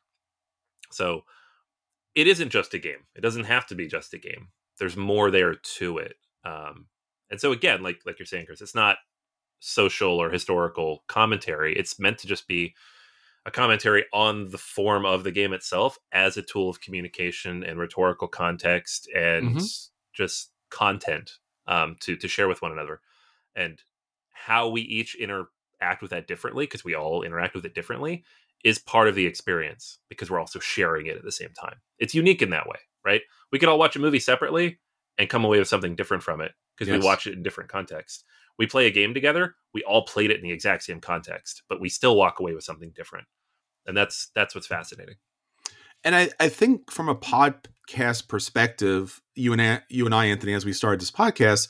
[SPEAKER 7] So it isn't just a game. It doesn't have to be just a game. There's more there to it. Um, and so again, like like you're saying, Chris, it's not social or historical commentary. It's meant to just be a commentary on the form of the game itself as a tool of communication and rhetorical context and mm-hmm. just content um, to to share with one another. And how we each interact with that differently, because we all interact with it differently, is part of the experience because we're also sharing it at the same time. It's unique in that way, right? We could all watch a movie separately and come away with something different from it because yes. we watch it in different contexts. We play a game together, we all played it in the exact same context, but we still walk away with something different. And that's that's what's fascinating.
[SPEAKER 6] And I, I think from a podcast perspective, you and you and I, Anthony, as we started this podcast,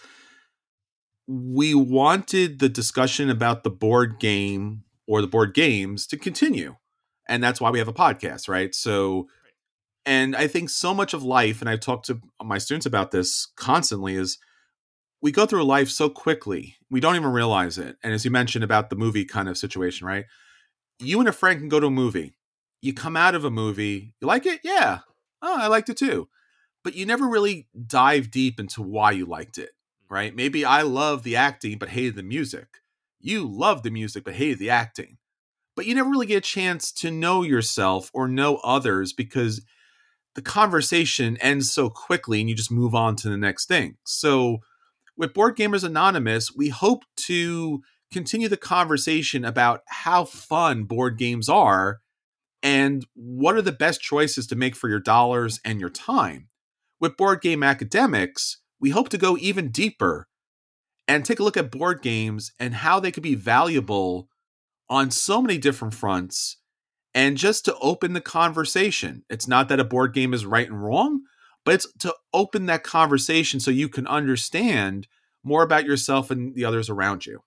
[SPEAKER 6] we wanted the discussion about the board game or the board games to continue. And that's why we have a podcast, right? So, and I think so much of life, and I've talked to my students about this constantly, is we go through life so quickly, we don't even realize it. And as you mentioned about the movie kind of situation, right? You and a friend can go to a movie. You come out of a movie, you like it? Yeah. Oh, I liked it too. But you never really dive deep into why you liked it, right? Maybe I love the acting, but hated the music. You love the music, but hated the acting. but you never really get a chance to know yourself or know others because the conversation ends so quickly and you just move on to the next thing. So with Board Gamers Anonymous, we hope to continue the conversation about how fun board games are and what are the best choices to make for your dollars and your time. With Board Game Academics, we hope to go even deeper and take a look at board games and how they could be valuable on so many different fronts, and just to open the conversation. It's not that a board game is right and wrong, but it's to open that conversation so you can understand more about yourself and the others around you.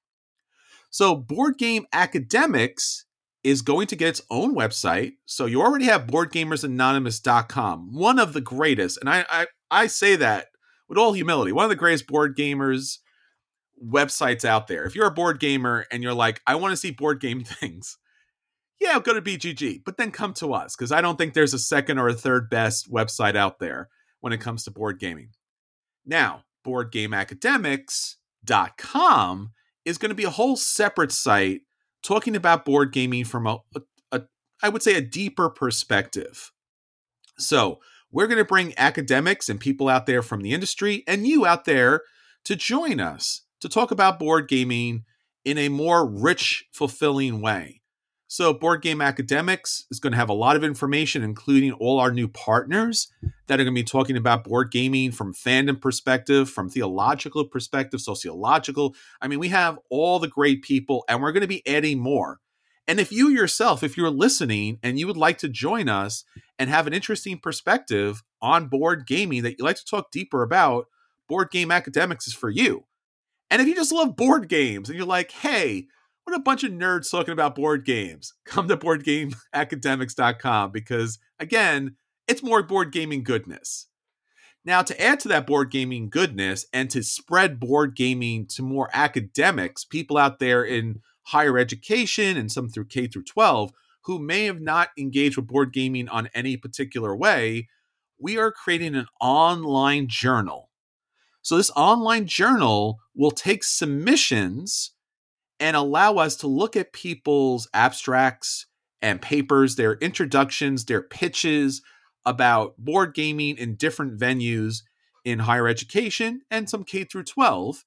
[SPEAKER 6] So Board Game Academics is going to get its own website. So you already have board gamers anonymous dot com, one of the greatest, and I, I, I say that with all humility, one of the greatest board gamers websites out there. If you're a board gamer and you're like, I want to see board game things, yeah, go to B G G, but then come to us, because I don't think there's a second or a third best website out there when it comes to board gaming. Now, board game academics dot com is going to be a whole separate site talking about board gaming from a, a, a I would say, a deeper perspective. So we're going to bring academics and people out there from the industry and you out there to join us to talk about board gaming in a more rich, fulfilling way. So Board Game Academics is going to have a lot of information, including all our new partners that are going to be talking about board gaming from fandom perspective, from theological perspective, sociological. I mean, we have all the great people, and we're going to be adding more. And if you yourself, if you're listening and you would like to join us and have an interesting perspective on board gaming that you'd like to talk deeper about, Board Game Academics is for you. And if you just love board games and you're like, hey, what a bunch of nerds talking about board games, come to board game academics dot com, because, again, it's more board gaming goodness. Now, to add to that board gaming goodness and to spread board gaming to more academics, people out there in higher education and some through K through twelve who may have not engaged with board gaming on any particular way, we are creating an online journal. So this online journal will take submissions and allow us to look at people's abstracts and papers, their introductions, their pitches about board gaming in different venues in higher education and some K through twelve,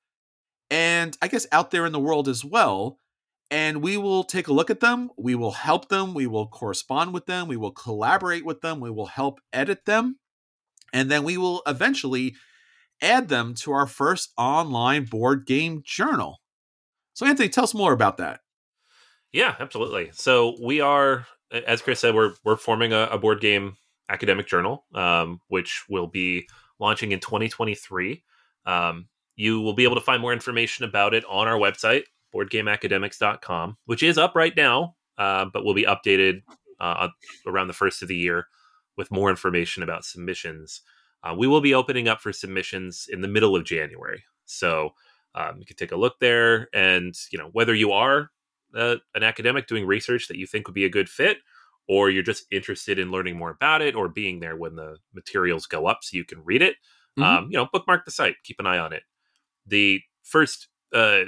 [SPEAKER 6] and I guess out there in the world as well. And we will take a look at them. We will help them. We will correspond with them. We will collaborate with them. We will help edit them. And then we will eventually add them to our first online board game journal. So, Anthony, tell us more about that.
[SPEAKER 7] Yeah, absolutely. So we are, as Chris said, we're we're forming a, a board game academic journal, um, which will be launching in twenty twenty-three. Um, you will be able to find more information about it on our website, board game academics dot com, which is up right now, uh, but will be updated uh, around the first of the year with more information about submissions. Uh, we will be opening up for submissions in the middle of January. So Um, you can take a look there, and you know whether you are uh, an academic doing research that you think would be a good fit, or you're just interested in learning more about it, or being there when the materials go up so you can read it. Mm-hmm. Um, you know, bookmark the site, keep an eye on it. The first uh,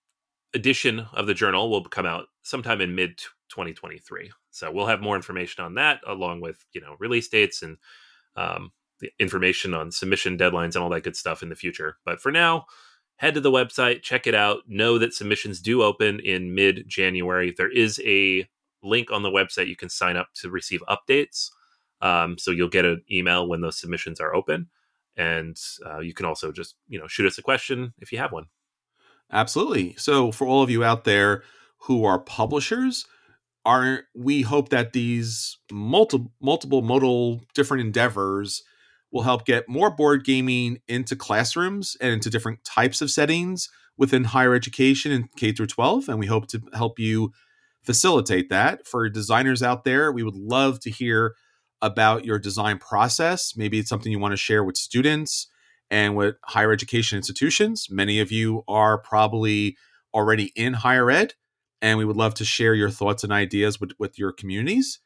[SPEAKER 7] edition of the journal will come out sometime in mid twenty twenty-three. So we'll have more information on that, along with you know release dates and um, the information on submission deadlines and all that good stuff in the future. But for now, head to the website, check it out. Know that submissions do open in mid-January. There is a link on the website you can sign up to receive updates. Um, so you'll get an email when those submissions are open. And uh, you can also just, you know, shoot us a question if you have one.
[SPEAKER 6] Absolutely. So for all of you out there who are publishers, are we hope that these multiple, multiple modal different endeavors will help get more board gaming into classrooms and into different types of settings within higher education and K through twelve. And we hope to help you facilitate that. For designers out there, we would love to hear about your design process. Maybe it's something you want to share with students and with higher education institutions. Many of you are probably already in higher ed, and we would love to share your thoughts and ideas with, with your communities.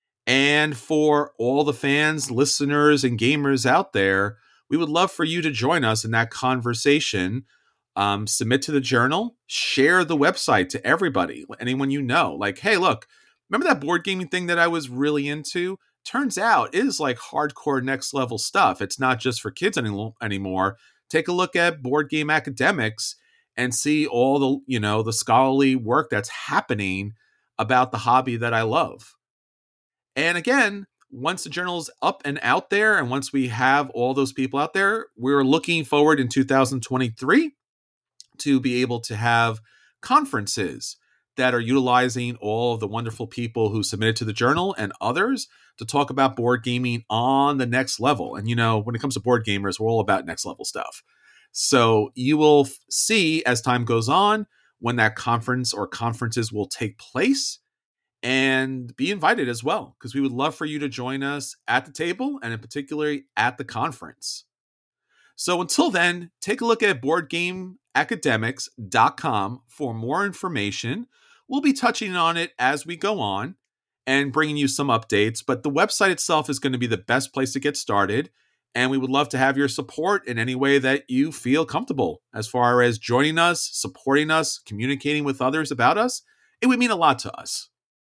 [SPEAKER 6] And for all the fans, listeners, and gamers out there, we would love for you to join us in that conversation. Um, submit to the journal, share the website to everybody, anyone you know. Like, hey, look, remember that board gaming thing that I was really into? Turns out it is like hardcore next level stuff. It's not just for kids any- anymore. Take a look at Board Game Academics and see all the, you know, the scholarly work that's happening about the hobby that I love. And again, once the journal's up and out there, and once we have all those people out there, we're looking forward in two thousand twenty-three to be able to have conferences that are utilizing all of the wonderful people who submitted to the journal and others to talk about board gaming on the next level. And, you know, when it comes to board gamers, we're all about next level stuff. So you will f- see as time goes on when that conference or conferences will take place, and be invited as well, because we would love for you to join us at the table and in particular at the conference. So until then, take a look at board game academics dot com for more information. We'll be touching on it as we go on and bringing you some updates, but the website itself is going to be the best place to get started. And we would love to have your support in any way that you feel comfortable as far as joining us, supporting us, communicating with others about us. It would mean a lot to us.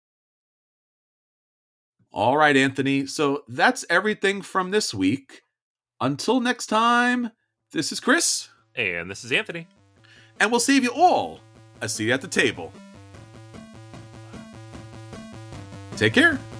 [SPEAKER 6] All right, Anthony. So that's everything from this week. Until next time, this is Chris.
[SPEAKER 7] And this is Anthony.
[SPEAKER 6] And we'll save you all a seat at the table. Take care.